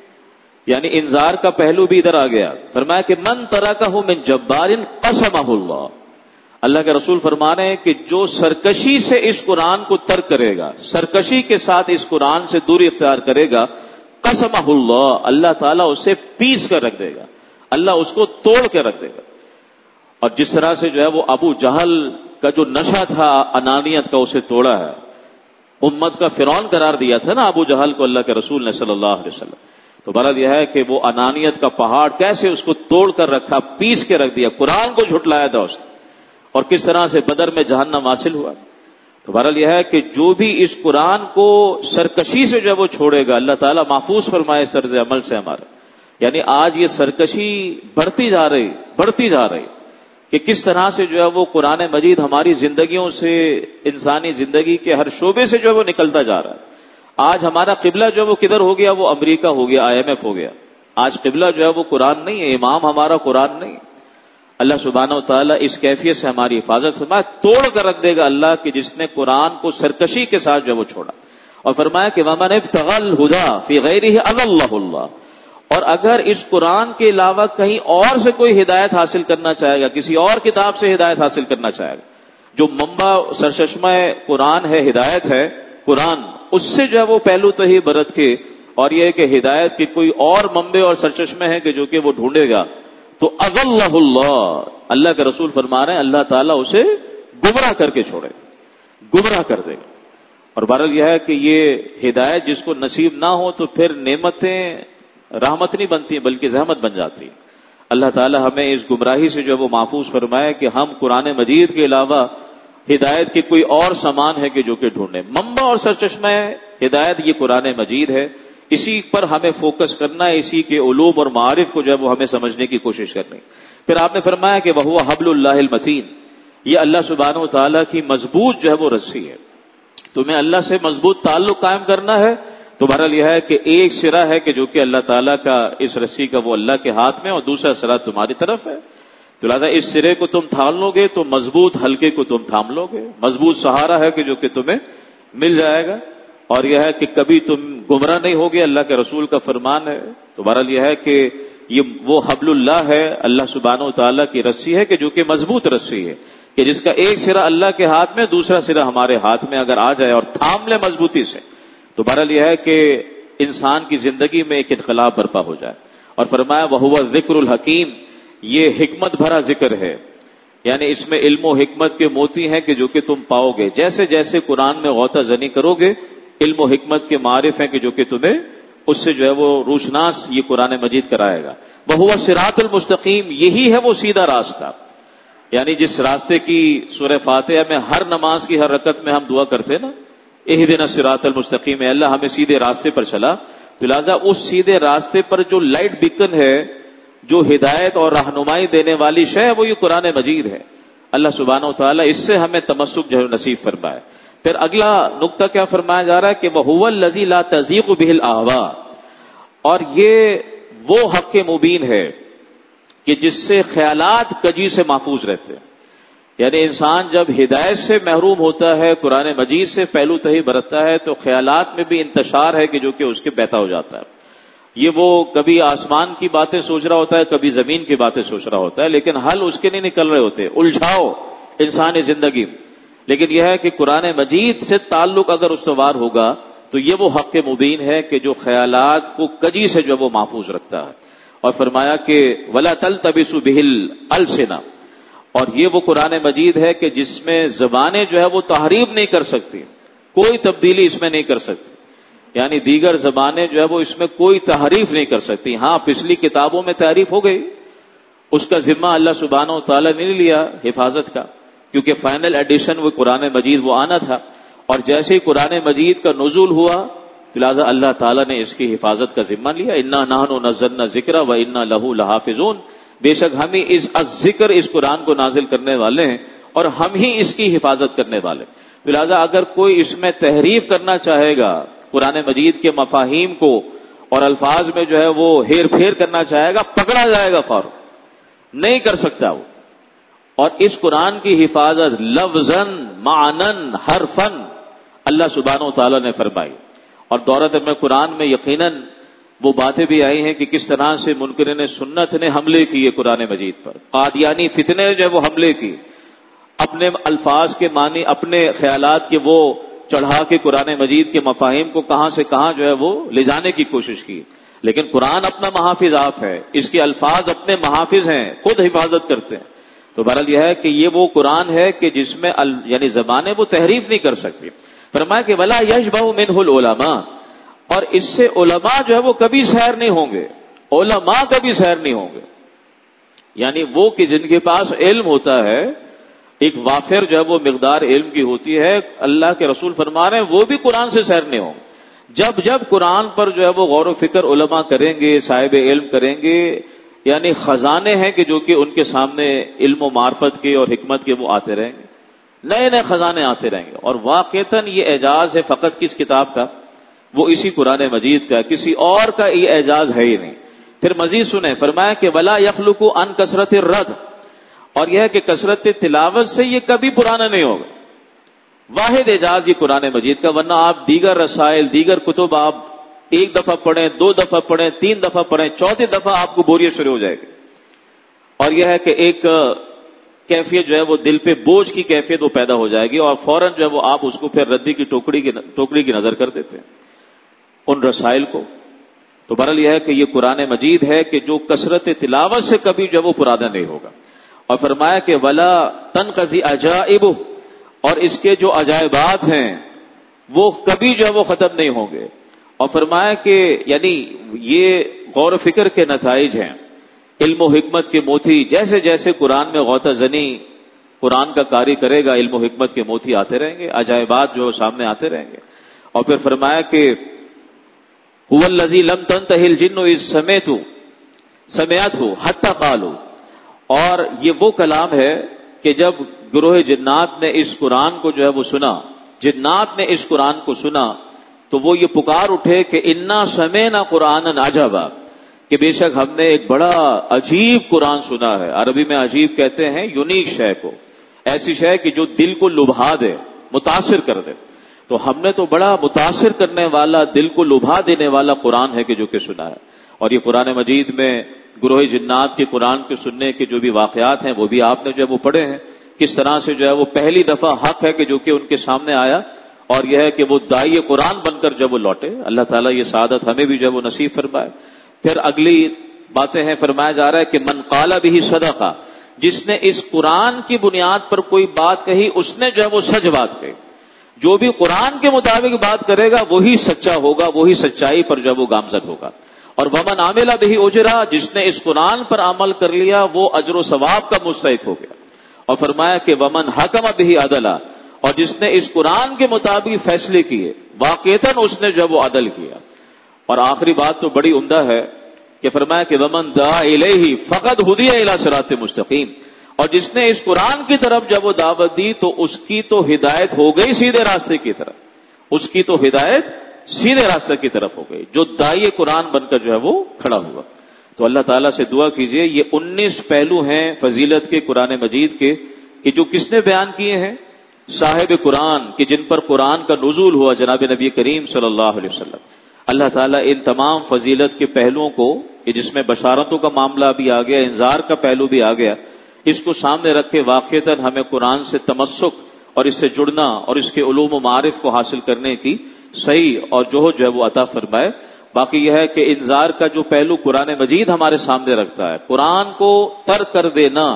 A: یعنی انذار کا پہلو بھی ادھر آ گیا. فرمایا کہ من ترکہ من جبار قسمہ اللہ, اللہ کے رسول فرما رہے ہیں کہ جو سرکشی سے اس قرآن کو ترک کرے گا, سرکشی کے ساتھ اس قرآن سے دوری اختیار کرے گا, قسمہ اللہ, اللہ تعالیٰ اسے پیس کر رکھ دے گا, اللہ اس کو توڑ کے رکھ دے گا. اور جس طرح سے جو ہے وہ ابو جہل کا جو نشہ تھا انانیت کا, اسے توڑا ہے. امت کا فرعون قرار دیا تھا نا ابو جہل کو اللہ کے رسول نے صلی اللہ علیہ وسلم. تو بہرحال یہ ہے کہ وہ انانیت کا پہاڑ کیسے اس کو توڑ کر رکھا, پیس کے رکھ دیا, قرآن کو جھٹلایا تھا اس نے, اور کس طرح سے بدر میں جہنم حاصل ہوا. تو بہرحال یہ ہے کہ جو بھی اس قرآن کو سرکشی سے جو ہے وہ چھوڑے گا, اللہ تعالیٰ محفوظ فرمائے اس طرز عمل سے ہمارا. یعنی آج یہ سرکشی بڑھتی جا رہی بڑھتی جا رہی کہ کس طرح سے جو ہے وہ قرآن مجید ہماری زندگیوں سے, انسانی زندگی کے ہر شعبے سے جو ہے وہ نکلتا جا رہا ہے. آج ہمارا قبلہ جو ہے وہ کدھر ہو گیا, وہ امریکہ ہو گیا, آئی ایم ایف ہو گیا. آج قبلہ جو ہے وہ قرآن نہیں ہے, امام ہمارا قرآن نہیں. اللہ سبحانہ و تعالیٰ اس کیفیت سے ہماری حفاظت فرمائے, توڑ کر رکھ دے گا اللہ کہ جس نے قرآن کو سرکشی کے ساتھ جو ہے وہ چھوڑا. اور فرمایا کہ وَمَنِ ابْتَغَى الْهُدَى فِي غَيْرِهِ أَضَلَّهُ اللَّهُ, اور اگر اس قرآن کے علاوہ کہیں اور سے کوئی ہدایت حاصل کرنا چاہے گا, کسی اور کتاب سے ہدایت حاصل کرنا چاہے گا, جو منبع سرچشمہ قرآن ہے, ہدایت ہے, قرآن، اس سے جو ہے وہ پہلو تو ہی برت کے، اور یہ ہے کہ ہدایت کی کوئی اور منبع اور سرچشمے ہیں کہ جو کہ وہ ڈھونڈے گا تو اضلہ اللہ، اللہ کے رسول فرما رہے ہیں اللہ تعالیٰ اسے گمراہ کر کے چھوڑے، گمراہ کر دے گا۔ اور بہرحال یہ ہے کہ یہ ہدایت جس کو نصیب نہ ہو تو پھر نعمتیں رحمت نہیں بنتی بلکہ زحمت بن جاتی۔ اللہ تعالیٰ ہمیں اس گمراہی سے جو وہ محفوظ فرمائے کہ ہم قرآن مجید کے علاوہ ہدایت کی کوئی اور سامان ہے کہ جو کہ ڈھونڈیں۔ منبع اور سرچشمہ ہدایت یہ قرآن مجید ہے، اسی پر ہمیں فوکس کرنا ہے، اسی کے علوم اور معارف کو جو ہے وہ ہمیں سمجھنے کی کوشش کرنی۔ پھر آپ نے فرمایا کہ وَهُوَ حَبْلُ اللَّهِ الْمَتِينُ، یہ اللہ سبحانہ و تعالیٰ کی مضبوط جو ہے وہ رسی ہے۔ تمہیں اللہ سے مضبوط تعلق قائم کرنا ہے تو بہرحال یہ ہے کہ ایک سرا ہے کہ جو کہ اللہ تعالیٰ کا اس رسی کا وہ اللہ کے ہاتھ میں، اور دوسرا سرا تمہاری طرف ہے، تو لہٰذا اس سرے کو تم تھام لو گے تو مضبوط حلقے کو تم تھام لو گے، مضبوط سہارا ہے کہ جو کہ تمہیں مل جائے گا، اور یہ ہے کہ کبھی تم گمراہ نہیں ہوگے، اللہ کے رسول کا فرمان ہے۔ تو بہرحال یہ ہے کہ یہ وہ حبل اللہ ہے، اللہ سبحانہ و تعالیٰ کی رسی ہے کہ جو کہ مضبوط رسی ہے، کہ جس کا ایک سرا اللہ کے ہاتھ میں، دوسرا سرا ہمارے ہاتھ میں اگر آ جائے اور تھام لے مضبوطی سے تو بہرحال یہ ہے کہ انسان کی زندگی میں ایک انقلاب برپا ہو جائے۔ اور فرمایا وَهُوَ الذِّكْرُ الْحَكِيمُ، یہ حکمت بھرا ذکر ہے، یعنی اس میں علم و حکمت کے موتی ہیں کہ جو کہ تم پاؤ گے، جیسے جیسے قرآن میں غوطہ زنی کرو گے علم و حکمت کے معارف ہیں کہ جو کہ تمہیں اس سے جو ہے وہ روشناس یہ قرآن مجید کرائے گا۔ وَهُوَ الصِّرَاطُ الْمُسْتَقِيمُ، یہی ہے وہ سیدھا راستہ، یعنی جس راستے کی سورہ فاتحہ میں ہر نماز کی ہر رکعت میں ہم دعا کرتے نا، اہدنا الصراط المستقیم، اللہ ہمیں سیدھے راستے پر چلا، تو لہٰذا اس سیدھے راستے پر جو لائٹ بیکن ہے، جو ہدایت اور رہنمائی دینے والی شے ہے، وہ یہ قرآن مجید ہے۔ اللہ سبحانہ و تعالیٰ اس سے ہمیں تمسک جو نصیب فرمائے۔ پھر اگلا نقطہ کیا فرمایا جا رہا ہے کہ وَهُوَ الَّذِي لَا تَزِيغُ بِهِ الْأَهْوَاءُ، اور یہ وہ حق مبین ہے کہ جس سے خیالات کجی سے محفوظ رہتے ہیں، یعنی انسان جب ہدایت سے محروم ہوتا ہے، قرآن مجید سے پہلو تہی برتتا ہے تو خیالات میں بھی انتشار ہے کہ جو کہ اس کے بہتا ہو جاتا ہے۔ یہ وہ کبھی آسمان کی باتیں سوچ رہا ہوتا ہے، کبھی زمین کی باتیں سوچ رہا ہوتا ہے، لیکن حل اس کے نہیں نکل رہے ہوتے، الجھاؤ انسانی زندگی میں۔ لیکن یہ ہے کہ قرآن مجید سے تعلق اگر استوار ہوگا تو یہ وہ حق مبین ہے کہ جو خیالات کو کجی سے جو وہ محفوظ رکھتا ہے۔ اور فرمایا کہ وَلَا تَلْتَبِسُ بِهِ الْأَلْسِنَةُ، اور یہ وہ قرآن مجید ہے کہ جس میں زبانیں جو ہے وہ تحریف نہیں کر سکتی، کوئی تبدیلی اس میں نہیں کر سکتی، یعنی دیگر زبانیں جو ہے وہ اس میں کوئی تحریف نہیں کر سکتی۔ ہاں پچھلی کتابوں میں تحریف ہو گئی، اس کا ذمہ اللہ سبحانہ و تعالیٰ نے نہیں لیا حفاظت کا، کیونکہ فائنل ایڈیشن وہ قرآن مجید وہ آنا تھا، اور جیسے ہی قرآن مجید کا نزول ہوا لہٰذا اللہ تعالیٰ نے اس کی حفاظت کا ذمہ لیا۔ انا نحن نزلنا الذکر و انا لہ لحافظون، بے شک ہم ہی اس ذکر اس قرآن کو نازل کرنے والے ہیں اور ہم ہی اس کی حفاظت کرنے والے۔ لہٰذا اگر کوئی اس میں تحریف کرنا چاہے گا، قرآن مجید کے مفاہیم کو اور الفاظ میں جو ہے وہ ہیر پھیر کرنا چاہے گا، پکڑا جائے گا فوراً، نہیں کر سکتا وہ۔ اور اس قرآن کی حفاظت لفظاً معناً حرفاً اللہ سبحانہ و تعالیٰ نے فرمائی۔ اور دورت میں قرآن میں یقیناً وہ باتیں بھی آئی ہیں کہ کس طرح سے منکرین سنت نے حملے کیے قرآن مجید پر، قادیانی فتنے جو ہے وہ حملے کی، اپنے الفاظ کے معنی اپنے خیالات کے وہ چڑھا کے قرآن مجید کے مفاہیم کو کہاں سے کہاں جو ہے وہ لے جانے کی کوشش کی۔ لیکن قرآن اپنا محافظ آپ ہے، اس کے الفاظ اپنے محافظ ہیں، خود حفاظت کرتے ہیں۔ تو بہرحال یہ ہے کہ یہ وہ قرآن ہے کہ جس میں ال... یعنی زبانیں وہ تحریف نہیں کر سکتی۔ فرمایا کہ ولا یشبہ منہ العلماء، اور اس سے علماء جو ہے وہ کبھی سیر نہیں ہوں گے، علماء کبھی سیر نہیں ہوں گے، یعنی وہ کہ جن کے پاس علم ہوتا ہے، ایک وافر جو ہے وہ مقدار علم کی ہوتی ہے، اللہ کے رسول فرما رہے ہیں وہ بھی قرآن سے سیر نہیں ہوں گے۔ جب جب قرآن پر جو ہے وہ غور و فکر علماء کریں گے، صاحب علم کریں گے، یعنی خزانے ہیں کہ جو کہ ان کے سامنے علم و معرفت کے اور حکمت کے وہ آتے رہیں گے، نئے نئے خزانے آتے رہیں گے۔ اور واقعتاً یہ اعجاز ہے فقط کس کتاب کا؟ وہ اسی قرآن مجید کا، کسی اور کا یہ اعجاز ہے ہی نہیں۔ پھر مزید سنیں، فرمایا کہ ولا یخلق عن کثرت الرد، اور یہ ہے کہ کثرت تلاوت سے یہ کبھی پرانا نہیں ہوگا۔ واحد اعجاز یہ قرآن مجید کا، ورنہ آپ دیگر رسائل دیگر کتب آپ ایک دفعہ پڑھیں، دو دفعہ پڑھیں، تین دفعہ پڑھیں، چوتھی دفعہ آپ کو بوریت شروع ہو جائے گی۔ اور یہ ہے کہ ایک کیفیت جو ہے وہ دل پہ بوجھ کی کیفیت وہ پیدا ہو جائے گی اور فوراً جو ہے وہ آپ اس کو پھر ردی کی ٹوکری کی ٹوکری کی نظر کر دیتے ہیں ان رسائل کو. تو بہرحال یہ ہے کہ یہ قرآن مجید ہے کہ جو کثرت تلاوت سے کبھی جو ہے وہ پرانا نہیں ہوگا. اور فرمایا کہ ولا تنقضی عجائب، اور اس کے جو عجائبات ہیں وہ کبھی جو ہے وہ ختم نہیں ہوں گے. اور فرمایا کہ یعنی یہ غور و فکر کے نتائج ہیں، علم و حکمت کے موتی. جیسے جیسے قرآن میں غوطہ زنی قرآن کا قاری کرے گا، علم و حکمت کے موتی آتے رہیں گے، عجائبات جو سامنے آتے رہیں گے. اور پھر فرمایا کہ هو الذی لم تنتهی الجن اذ سمعت سمعته حتى قالوا، اور یہ وہ کلام ہے کہ جب گروہ جنات نے اس قرآن کو جو ہے وہ سنا، جنات نے اس قرآن کو سنا تو وہ یہ پکار اٹھے کہ انا سمعنا قرآنا عجبا، کہ بے شک ہم نے ایک بڑا عجیب قرآن سنا ہے. عربی میں عجیب کہتے ہیں یونیک شے کو، ایسی شے کہ جو دل کو لبھا دے، متاثر کر دے. تو ہم نے تو بڑا متاثر کرنے والا، دل کو لبھا دینے والا قرآن ہے کہ جو کہ سنا ہے. اور یہ قرآن مجید میں گروہ جنات کے قرآن کے سننے کے جو بھی واقعات ہیں وہ بھی آپ نے جو ہے وہ پڑھے ہیں، کس طرح سے جو ہے وہ پہلی دفعہ حق ہے کہ جو کہ ان کے سامنے آیا، اور یہ ہے کہ وہ داعی قرآن بن کر جب وہ لوٹے. اللہ تعالیٰ یہ سعادت ہمیں بھی جو ہے وہ نصیب فرمائے. پھر اگلی باتیں ہیں، فرمایا جا رہا ہے کہ من قال به صدقہ، جس نے اس قرآن کی بنیاد پر کوئی بات کہی اس نے جو ہے وہ سچ بات کہی. جو بھی قرآن کے مطابق بات کرے گا وہی سچا ہوگا، وہی سچائی پر جو ہے وہ گامزد ہوگا. اور ومن عمل به اجرا، جس نے اس قرآن پر عمل کر لیا وہ اجر و ثواب کا مستحق ہو گیا. اور فرمایا کہ ومن حکم به عدلا، اور جس نے اس قرآن کے مطابق فیصلے کیے واقعتاً اس نے جب وہ عدل کیا. اور آخری بات تو بڑی عمدہ ہے کہ فرمایا کہ ومن دعا الیہ فقد ہدی الی صراط مستقیم، اور جس نے اس قرآن کی طرف جب وہ دعوت دی تو اس کی تو ہدایت ہو گئی سیدھے راستے کی طرف، اس کی تو ہدایت سیدھے راستے کی طرف ہو گئی، جو داعی قرآن بن کر جو ہے وہ کھڑا ہوا. تو اللہ تعالیٰ سے دعا کیجئے. یہ انیس پہلو ہیں فضیلت کے قرآن مجید کے کہ جو کس نے بیان کیے ہیں؟ صاحب قرآن، کہ جن پر قرآن کا نزول ہوا جناب نبی کریم صلی اللہ علیہ وسلم. اللہ تعالیٰ ان تمام فضیلت کے پہلوؤں کو، کہ جس میں بشارتوں کا معاملہ بھی آ گیا، انذار کا پہلو بھی آ گیا، اس کو سامنے رکھ کے واقعتاً ہمیں قرآن سے تمسک اور اس سے جڑنا اور اس کے علوم و معارف کو حاصل کرنے کی صحیح اور جو جو ہے وہ عطا فرمائے. باقی یہ ہے کہ انذار کا جو پہلو قرآن مجید ہمارے سامنے رکھتا ہے، قرآن کو ترک کر دینا،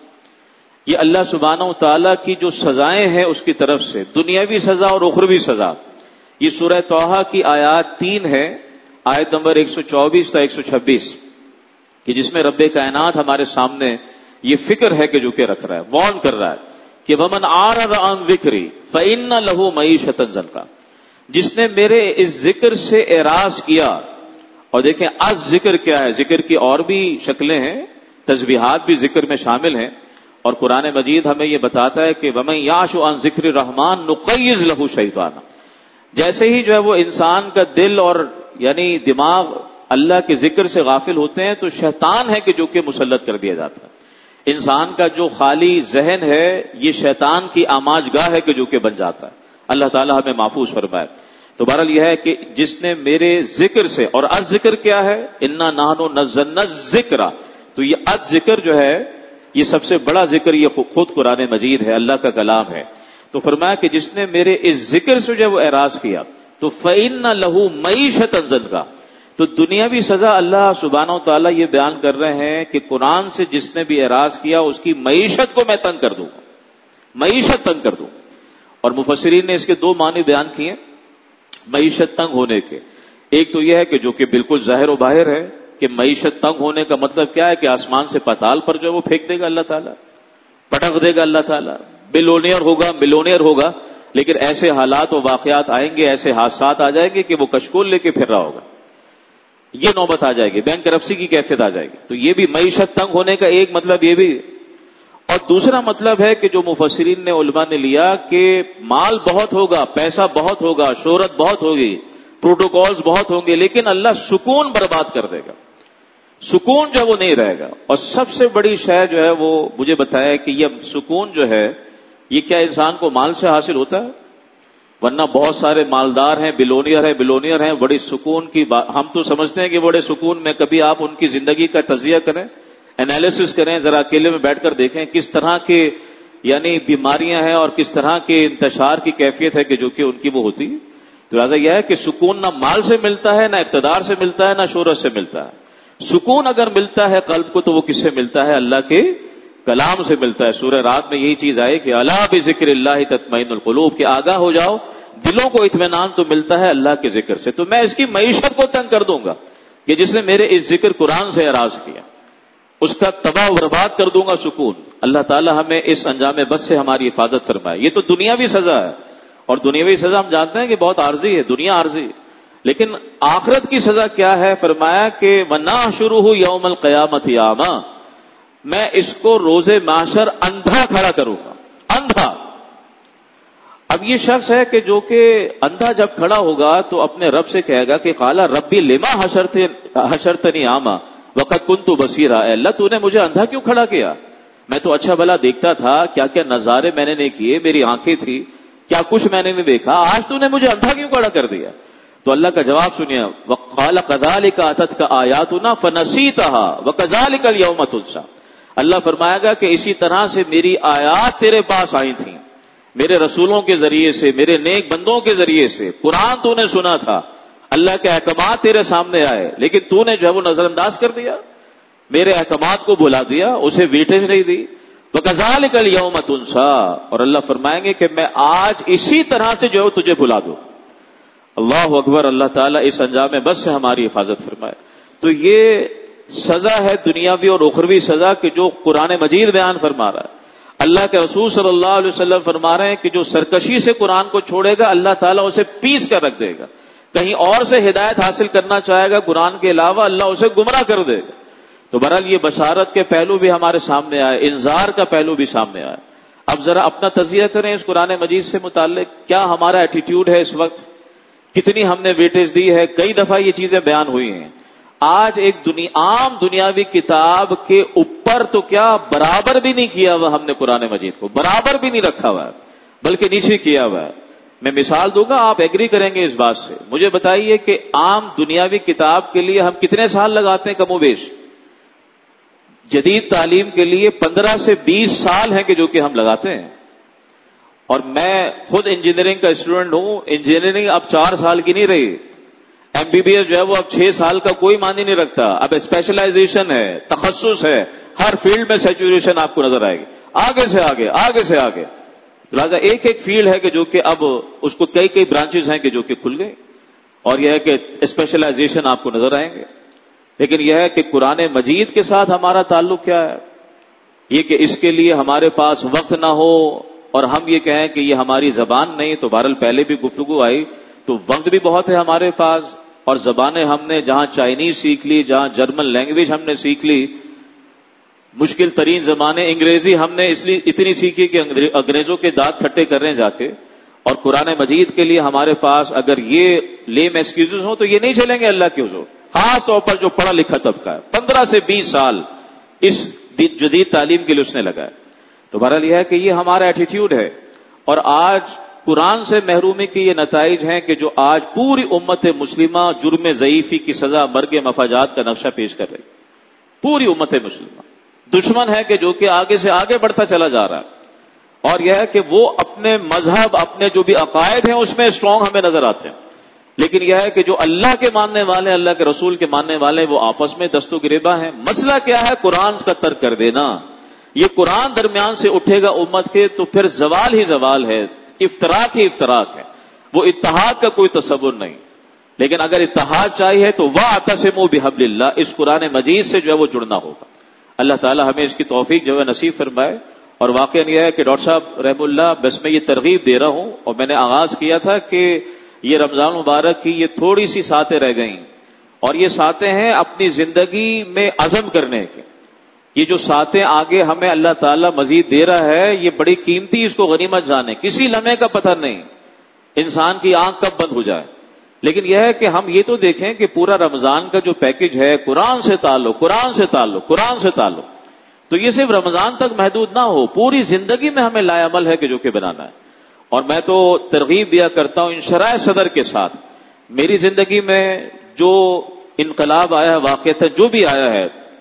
A: یہ اللہ سبحانہ و تعالیٰ کی جو سزائیں ہیں اس کی طرف سے دنیاوی سزا اور اخروی سزا. یہ سورہ طٰہٰ کی آیات تین ہے، آیت نمبر ایک سو چوبیس تا ایک سو چھبیس، کہ جس میں رب کائنات ہمارے سامنے یہ فکر ہے کہ جو کہ رکھ رہا ہے، وارن کر رہا ہے کہ ومن اعرض عن ذکری فإن له معیشۃ ضنکا، جس نے میرے اس ذکر سے اعراض کیا. اور دیکھیں از ذکر کیا ہے، ذکر کی اور بھی شکلیں ہیں، تسبیحات بھی ذکر میں شامل ہیں. اور قرآن مجید ہمیں یہ بتاتا ہے کہ ومن یعش عن ذکر الرحمن نقیض له شیطانا، جیسے ہی جو ہے وہ انسان کا دل اور یعنی دماغ اللہ کے ذکر سے غافل ہوتے ہیں تو شیطان ہے کہ جو کہ مسلط کر دیا جاتا ہے. انسان کا جو خالی ذہن ہے یہ شیطان کی آماج گاہ ہے کہ جو کہ بن جاتا ہے. اللہ تعالیٰ ہمیں محفوظ فرمائے. تو بہرحال یہ ہے کہ جس نے میرے ذکر سے، اور از ذکر کیا ہے؟ انا نحن نزلنا الذکر، تو یہ از ذکر جو ہے یہ سب سے بڑا ذکر یہ خود قرآن مجید ہے، اللہ کا کلام ہے. تو فرمایا کہ جس نے میرے اس ذکر سے جو وہ اعراض کیا تو فإن له معیشۃ ضنکا، تو دنیاوی سزا اللہ سبحانہ و تعالیٰ یہ بیان کر رہے ہیں کہ قرآن سے جس نے بھی اعراض کیا اس کی معیشت کو میں تنگ کر دوں گا، معیشت تنگ کر دوں. اور مفسرین نے اس کے دو معنی بیان کیے معیشت تنگ ہونے کے. ایک تو یہ ہے کہ جو کہ بالکل ظاہر و باہر ہے کہ معیشت تنگ ہونے کا مطلب کیا ہے کہ آسمان سے پاتال پر جو وہ پھینک دے گا اللہ تعالیٰ، پٹک دے گا اللہ تعالیٰ، بلونیئر ہوگا ملونیئر ہوگا. لیکن ایسے حالات و واقعات آئیں گے، ایسے حادثات آ جائیں گے کہ وہ کشکول لے کے پھر رہا ہوگا، یہ نوبت آ جائے گی، بینک کرپسی کی کیفیت آ جائے گی. تو یہ بھی معیشت تنگ ہونے کا ایک مطلب یہ بھی. اور دوسرا مطلب ہے کہ جو مفسرین نے علماء نے لیا کہ مال بہت ہوگا، پیسہ بہت ہوگا، شہرت بہت ہوگی، پروٹوکولز بہت ہوں گے، لیکن اللہ سکون برباد کر دے گا، سکون جو وہ نہیں رہے گا. اور سب سے بڑی شے جو ہے وہ مجھے بتایا کہ یہ سکون جو ہے یہ کیا انسان کو مال سے حاصل ہوتا ہے؟ ورنہ بہت سارے مالدار ہیں، بلونیئر ہیں بلونیئر ہیں بڑی سکون کی بات. ہم تو سمجھتے ہیں کہ بڑے سکون میں، کبھی آپ ان کی زندگی کا تجزیہ کریں، انالیسس کریں, ذرا اکیلے میں بیٹھ کر دیکھیں کس طرح کے یعنی بیماریاں ہیں اور کس طرح کے انتشار کی کیفیت ہے کہ جو کہ ان کی وہ ہوتی. تو لہٰذا یہ ہے کہ سکون نہ مال سے ملتا ہے, نہ اقتدار سے ملتا ہے, نہ شہرت سے ملتا ہے. سکون اگر ملتا ہے قلب کو تو وہ کس سے ملتا ہے؟ اللہ کے کلام سے ملتا ہے. سورہ رات میں یہی چیز آئی کہ الا بذکر اللہ تطمئن القلوب, کہ آگاہ ہو جاؤ, دلوں کو اطمینان تو ملتا ہے اللہ کے ذکر سے. تو میں اس کی معیشت کو تنگ کر دوں گا کہ جس نے میرے اس ذکر قرآن سے اعراض کیا, اس کا تباہ و برباد کر دوں گا سکون. اللہ تعالی ہمیں اس انجام بس سے ہماری حفاظت فرمائے. یہ تو دنیاوی سزا ہے, اور دنیاوی سزا ہم جانتے ہیں کہ بہت عارضی ہے, دنیا عارضی. لیکن آخرت کی سزا کیا ہے؟ فرمایا کہ وَنَحْشُرُهُ يَوْمَ الْقِيَامَةِ أَعْمَىٰ, میں اس کو روز محشر اندھا کھڑا کروں گا, اندھا. اب یہ شخص ہے کہ جو کہ اندھا جب کھڑا ہوگا تو اپنے رب سے کہے گا کہ قال ربی لما حشرتنی اعمیٰ وقد كنت بصیرا, اے اللہ تو نے مجھے اندھا کیوں کھڑا کیا؟ میں تو اچھا بھلا دیکھتا تھا, کیا کیا نظارے میں نے نہیں کیے, میری آنکھیں تھی, کیا کچھ میں نے نہیں دیکھا, آج تو نے مجھے اندھا کیوں کھڑا کر دیا؟ تو اللہ کا جواب سنیے, وقال كذلك اتتك آیاتنا فنسیتها وكذلك اليوم تنسى. اللہ فرمائے گا کہ اسی طرح سے میری آیات تیرے پاس آئی تھیں, میرے رسولوں کے ذریعے سے, میرے نیک بندوں کے ذریعے سے. قرآن تو نے سنا تھا, اللہ کے احکامات تیرے سامنے آئے, لیکن تو نے جو ہے وہ نظر انداز کر دیا, میرے احکامات کو بھلا دیا, اسے ویٹیج نہیں دی. وَكَذَلِكَ الْيَوْمَ تُنْسَىٰ, اور اللہ فرمائیں گے کہ میں آج اسی طرح سے جو ہے تجھے بھلا دوں. اللہ اکبر. اللہ تعالیٰ اس انجام بس سے ہماری حفاظت فرمائے. تو یہ سزا ہے دنیاوی اور اخروی سزا کہ جو قرآن مجید بیان فرما رہا ہے. اللہ کے رسول صلی اللہ علیہ وسلم فرما رہے ہیں کہ جو سرکشی سے قرآن کو چھوڑے گا اللہ تعالیٰ اسے پیس کر رکھ دے گا. کہیں اور سے ہدایت حاصل کرنا چاہے گا قرآن کے علاوہ, اللہ اسے گمراہ کر دے گا. تو بہرحال یہ بشارت کے پہلو بھی ہمارے سامنے آئے, انذار کا پہلو بھی سامنے آئے. اب ذرا اپنا تجزیہ کریں اس قرآن مجید سے متعلق, کیا ہمارا ایٹیٹیوڈ ہے اس وقت, کتنی ہم نے ویٹیج دی ہے. کئی دفعہ یہ چیزیں بیان ہوئی ہیں. آج ایک دنیا عام دنیاوی کتاب کے اوپر تو کیا برابر بھی نہیں کیا ہوا ہم نے قرآن مجید کو, برابر بھی نہیں رکھا ہوا ہے, بلکہ نیچے کیا ہوا ہے. میں مثال دوں گا, آپ ایگری کریں گے اس بات سے. مجھے بتائیے کہ عام دنیاوی کتاب کے لیے ہم کتنے سال لگاتے ہیں کم و بیش؟ جدید تعلیم کے لیے پندرہ سے بیس سال ہیں کہ جو کہ ہم لگاتے ہیں. اور میں خود انجینئرنگ کا اسٹوڈنٹ ہوں. انجینئرنگ اب چار سال کی نہیں رہی, ایم بی بی ایس جو ہے وہ اب چھ سال کا کوئی معنی نہیں رکھتا. اب اسپیشلائزیشن ہے, تخصص ہے, ہر فیلڈ میں سیچوریشن آپ کو نظر آئے گی, آگے سے آگے آگے سے آگے. لہٰذا ایک ایک فیلڈ ہے کہ جو کہ اب اس کو کئی کئی برانچز ہیں کہ جو کہ کھل گئے, اور یہ ہے کہ اسپیشلائزیشن آپ کو نظر آئیں گے. لیکن یہ ہے کہ قرآن مجید کے ساتھ ہمارا تعلق کیا ہے؟ یہ کہ اس کے لیے ہمارے پاس وقت نہ ہو اور ہم یہ کہیں کہ یہ ہماری زبان نہیں. تو بہرحال پہلے بھی گفتگو آئی تو وقت بھی بہت ہے ہمارے پاس, اور زبانیں ہم نے جہاں چائنیز سیکھ لی, جہاں جرمن لینگویج ہم نے سیکھ لی, مشکل ترین زبانیں انگریزی ہم نے اس لیے اتنی سیکھی کہ انگریزوں کے دانت کھٹے کر رہے ہیں جا کے. اور قرآن مجید کے لیے ہمارے پاس اگر یہ لیم ایکسکیوزز ہوں تو یہ نہیں چلیں گے اللہ کے حضور, خاص طور پر جو پڑھا لکھا طبقہ ہے. پندرہ سے بیس سال اس جدید تعلیم کے لیے اس نے لگائے. تو بہرحال یہ ہے کہ یہ ہمارا ایٹیٹیوڈ ہے. اور آج قرآن سے محرومی کے یہ نتائج ہیں کہ جو آج پوری امت مسلمہ جرم ضعیفی کی سزا مرگ مفاجات کا نقشہ پیش کر رہی. پوری امت مسلمہ دشمن ہے کہ جو کہ آگے سے آگے بڑھتا چلا جا رہا ہے. اور یہ ہے کہ وہ اپنے مذہب, اپنے جو بھی عقائد ہیں اس میں اسٹرانگ ہمیں نظر آتے ہیں. لیکن یہ ہے کہ جو اللہ کے ماننے والے, اللہ کے رسول کے ماننے والے, وہ آپس میں دست و گریباں ہیں. مسئلہ کیا ہے؟ قرآن کا ترک کر دینا. یہ قرآن درمیان سے اٹھے گا امت کے تو پھر زوال ہی زوال ہے, افتراق ہی افتراق ہے. وہ اتحاد کا کوئی تصور نہیں. لیکن اگر اتحاد چاہیے تو وَاعْتَصِمُوا بِحَبْلِ اللَّهِ, اس قرآن مجید سے جو ہے وہ جڑنا ہوگا. اللہ تعالی ہمیں اس کی توفیق جو ہے نصیب فرمائے. اور واقعہ یہ ہے کہ ڈاکٹر صاحب رحم اللہ, بس میں یہ ترغیب دے رہا ہوں, اور میں نے آغاز کیا تھا کہ یہ رمضان مبارک کی یہ تھوڑی سی ساتیں رہ گئیں, اور یہ ساتیں ہیں اپنی زندگی میں عزم کرنے کے. یہ جو ساتیں آگے ہمیں اللہ تعالیٰ مزید دے رہا ہے یہ بڑی قیمتی, اس کو غنیمت جانے. کسی لمحے کا پتہ نہیں انسان کی آنکھ کب بند ہو جائے. لیکن یہ ہے کہ ہم یہ تو دیکھیں کہ پورا رمضان کا جو پیکج ہے, قرآن سے تعلق, قرآن سے تعلق, قرآن سے تعلق, تو یہ صرف رمضان تک محدود نہ ہو, پوری زندگی میں ہمیں لائے عمل ہے کہ جو کہ بنانا ہے. اور میں تو ترغیب دیا کرتا ہوں انشراح صدر کے ساتھ. میری زندگی میں جو انقلاب آیا ہے, واقعات جو بھی آیا ہے,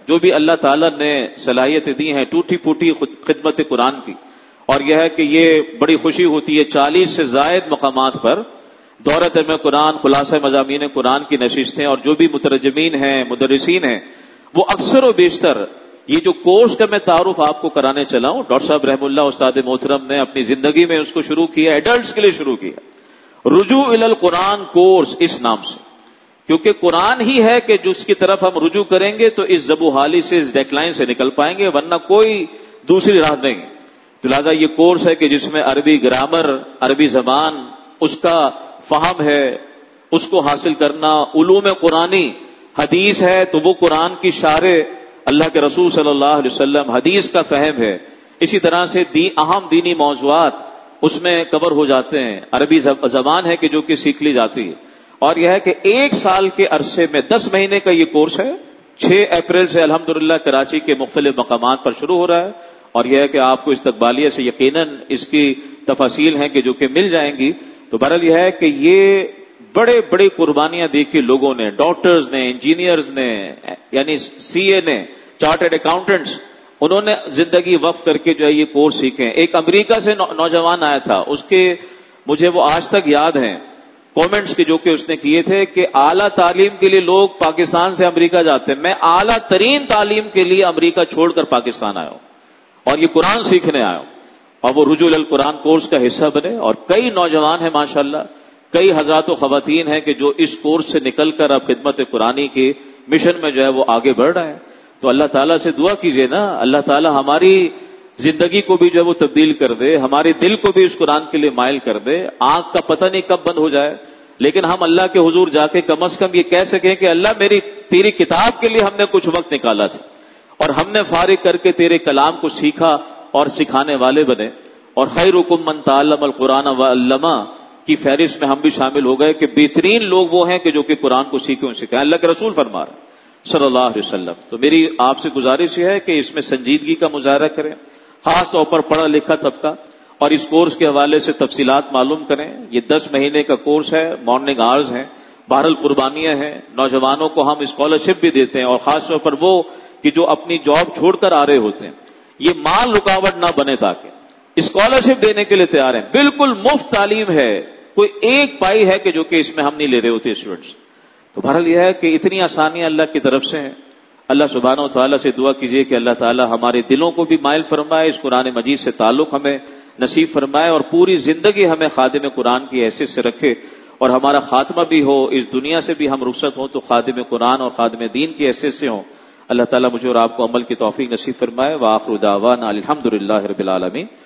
A: جو بھی اللہ تعالیٰ نے صلاحیتیں دی ہیں ٹوٹی پھوٹی خدمت قرآن کی، اور یہ ہے کہ یہ بڑی خوشی ہوتی ہے چالیس سے زائد مقامات پر دورہ ترجمہ قرآن، خلاصہ مضامین قرآن کی نشستیں، اور جو بھی مترجمین ہیں، مدرسین ہیں، وہ اکثر و بیشتر یہ جو کورس کا میں تعارف آپ کو کرانے چلا ہوں، ڈاکٹر صاحب رحم اللہ استاد محترم نے اپنی زندگی میں اس کو شروع کیا، ایڈلٹس کے لیے شروع کیا، رجوع الی القرآن کورس اس نام سے، کیونکہ قرآن ہی ہے کہ جس کی طرف ہم رجوع کریں گے تو اس زبوحالی سے، اس ڈیکلائن سے نکل پائیں گے، ورنہ کوئی دوسری راہ نہیں۔ تو لہٰذا یہ کورس ہے کہ جس میں عربی گرامر، عربی زبان، اس کا فہم ہے، اس کو حاصل کرنا، علوم قرآنی، حدیث ہے تو وہ قرآن کی شارح اللہ کے رسول صلی اللہ علیہ وسلم، حدیث کا فہم ہے، اسی طرح سے دی اہم دینی موضوعات اس میں کور ہو جاتے ہیں، عربی زبان ہے کہ جو کہ سیکھ لی جاتی ہے، اور یہ ہے کہ ایک سال کے عرصے میں دس مہینے کا یہ کورس ہے، چھ اپریل سے الحمدللہ کراچی کے مختلف مقامات پر شروع ہو رہا ہے، اور یہ ہے کہ آپ کو استقبالیہ سے یقیناً اس کی تفاصیل ہیں کہ جو کہ مل جائیں گی۔ تو بہرحال یہ ہے کہ یہ بڑے بڑے قربانیاں دیکھی لوگوں نے، ڈاکٹرز نے، انجینئرز نے، یعنی سی اے نے، چارٹرڈ اکاؤنٹنٹس، انہوں نے زندگی وقف کر کے جو ہے یہ کورس سیکھیں۔ ایک امریکہ سے نوجوان آیا تھا، اس کے مجھے وہ آج تک یاد ہیں کومنٹس کے جو کہ اس نے کیے تھے کہ اعلیٰ تعلیم کے لیے لوگ پاکستان سے امریکہ جاتے ہیں، میں اعلیٰ ترین تعلیم کے لیے امریکہ چھوڑ کر پاکستان آیا ہوں اور یہ قرآن سیکھنے آیا ہوں، اور وہ رجوع القرآن کورس کا حصہ بنے، اور کئی نوجوان ہیں ماشاءاللہ، کئی حضرات و خواتین ہیں کہ جو اس کورس سے نکل کر اب خدمت قرآنی کے مشن میں جو ہے وہ آگے بڑھ رہے ہیں۔ تو اللہ تعالیٰ سے دعا کیجئے نا، اللہ تعالیٰ ہماری زندگی کو بھی جو ہے وہ تبدیل کر دے، ہمارے دل کو بھی اس قرآن کے لیے مائل کر دے۔ آنکھ کا پتہ نہیں کب بند ہو جائے، لیکن ہم اللہ کے حضور جا کے کم از کم یہ کہہ سکیں کہ اللہ میری تیری کتاب کے لیے ہم نے کچھ وقت نکالا تھا، اور ہم نے فارغ کر کے تیرے کلام کو سیکھا اور سکھانے والے بنے، اور خیرکم من تعلم القرآن وعلمہ کی فہرست میں ہم بھی شامل ہو گئے کہ بہترین لوگ وہ ہیں کہ جو کہ قرآن کو سیکھیں اور سکھائیں۔ اللہ کے رسول فرما رہے صلی اللہ علیہ وسلم۔ تو میری آپ سے گزارش یہ ہے کہ اس میں سنجیدگی کا مظاہرہ کریں، خاص طور پر پڑھا لکھا طبقہ، اور اس کورس کے حوالے سے تفصیلات معلوم کریں۔ یہ دس مہینے کا کورس ہے، مارننگ آورز ہیں، بہرحال قربانیاں ہیں، نوجوانوں کو ہم اسکالرشپ بھی دیتے ہیں، اور خاص طور پر وہ کہ جو اپنی جاب چھوڑ کر آ رہے ہوتے ہیں، یہ مال رکاوٹ نہ بنے، تاکہ اسکالرشپ دینے کے لیے تیار ہیں، بالکل مفت تعلیم ہے، کوئی ایک پائی ہے کہ جو کہ اس میں ہم نہیں لے رہے ہوتے اسٹوڈنٹس۔ تو بہرحال یہ ہے کہ اتنی آسانیاں اللہ کی طرف سے ہیں۔ اللہ سبحانہ و تعالیٰ سے دعا کیجئے کہ اللہ تعالیٰ ہمارے دلوں کو بھی مائل فرمائے، اس قرآن مجید سے تعلق ہمیں نصیب فرمائے، اور پوری زندگی ہمیں خادم قرآن کی حیثیت سے رکھے، اور ہمارا خاتمہ بھی ہو، اس دنیا سے بھی ہم رخصت ہوں تو خادم قرآن اور خادم دین کی حیثیت سے ہوں۔ اللہ تعالیٰ مجھے اور آپ کو عمل کی توفیق نصیب فرمائے۔ وآخر دعوانا الحمدللہ رب العالمین۔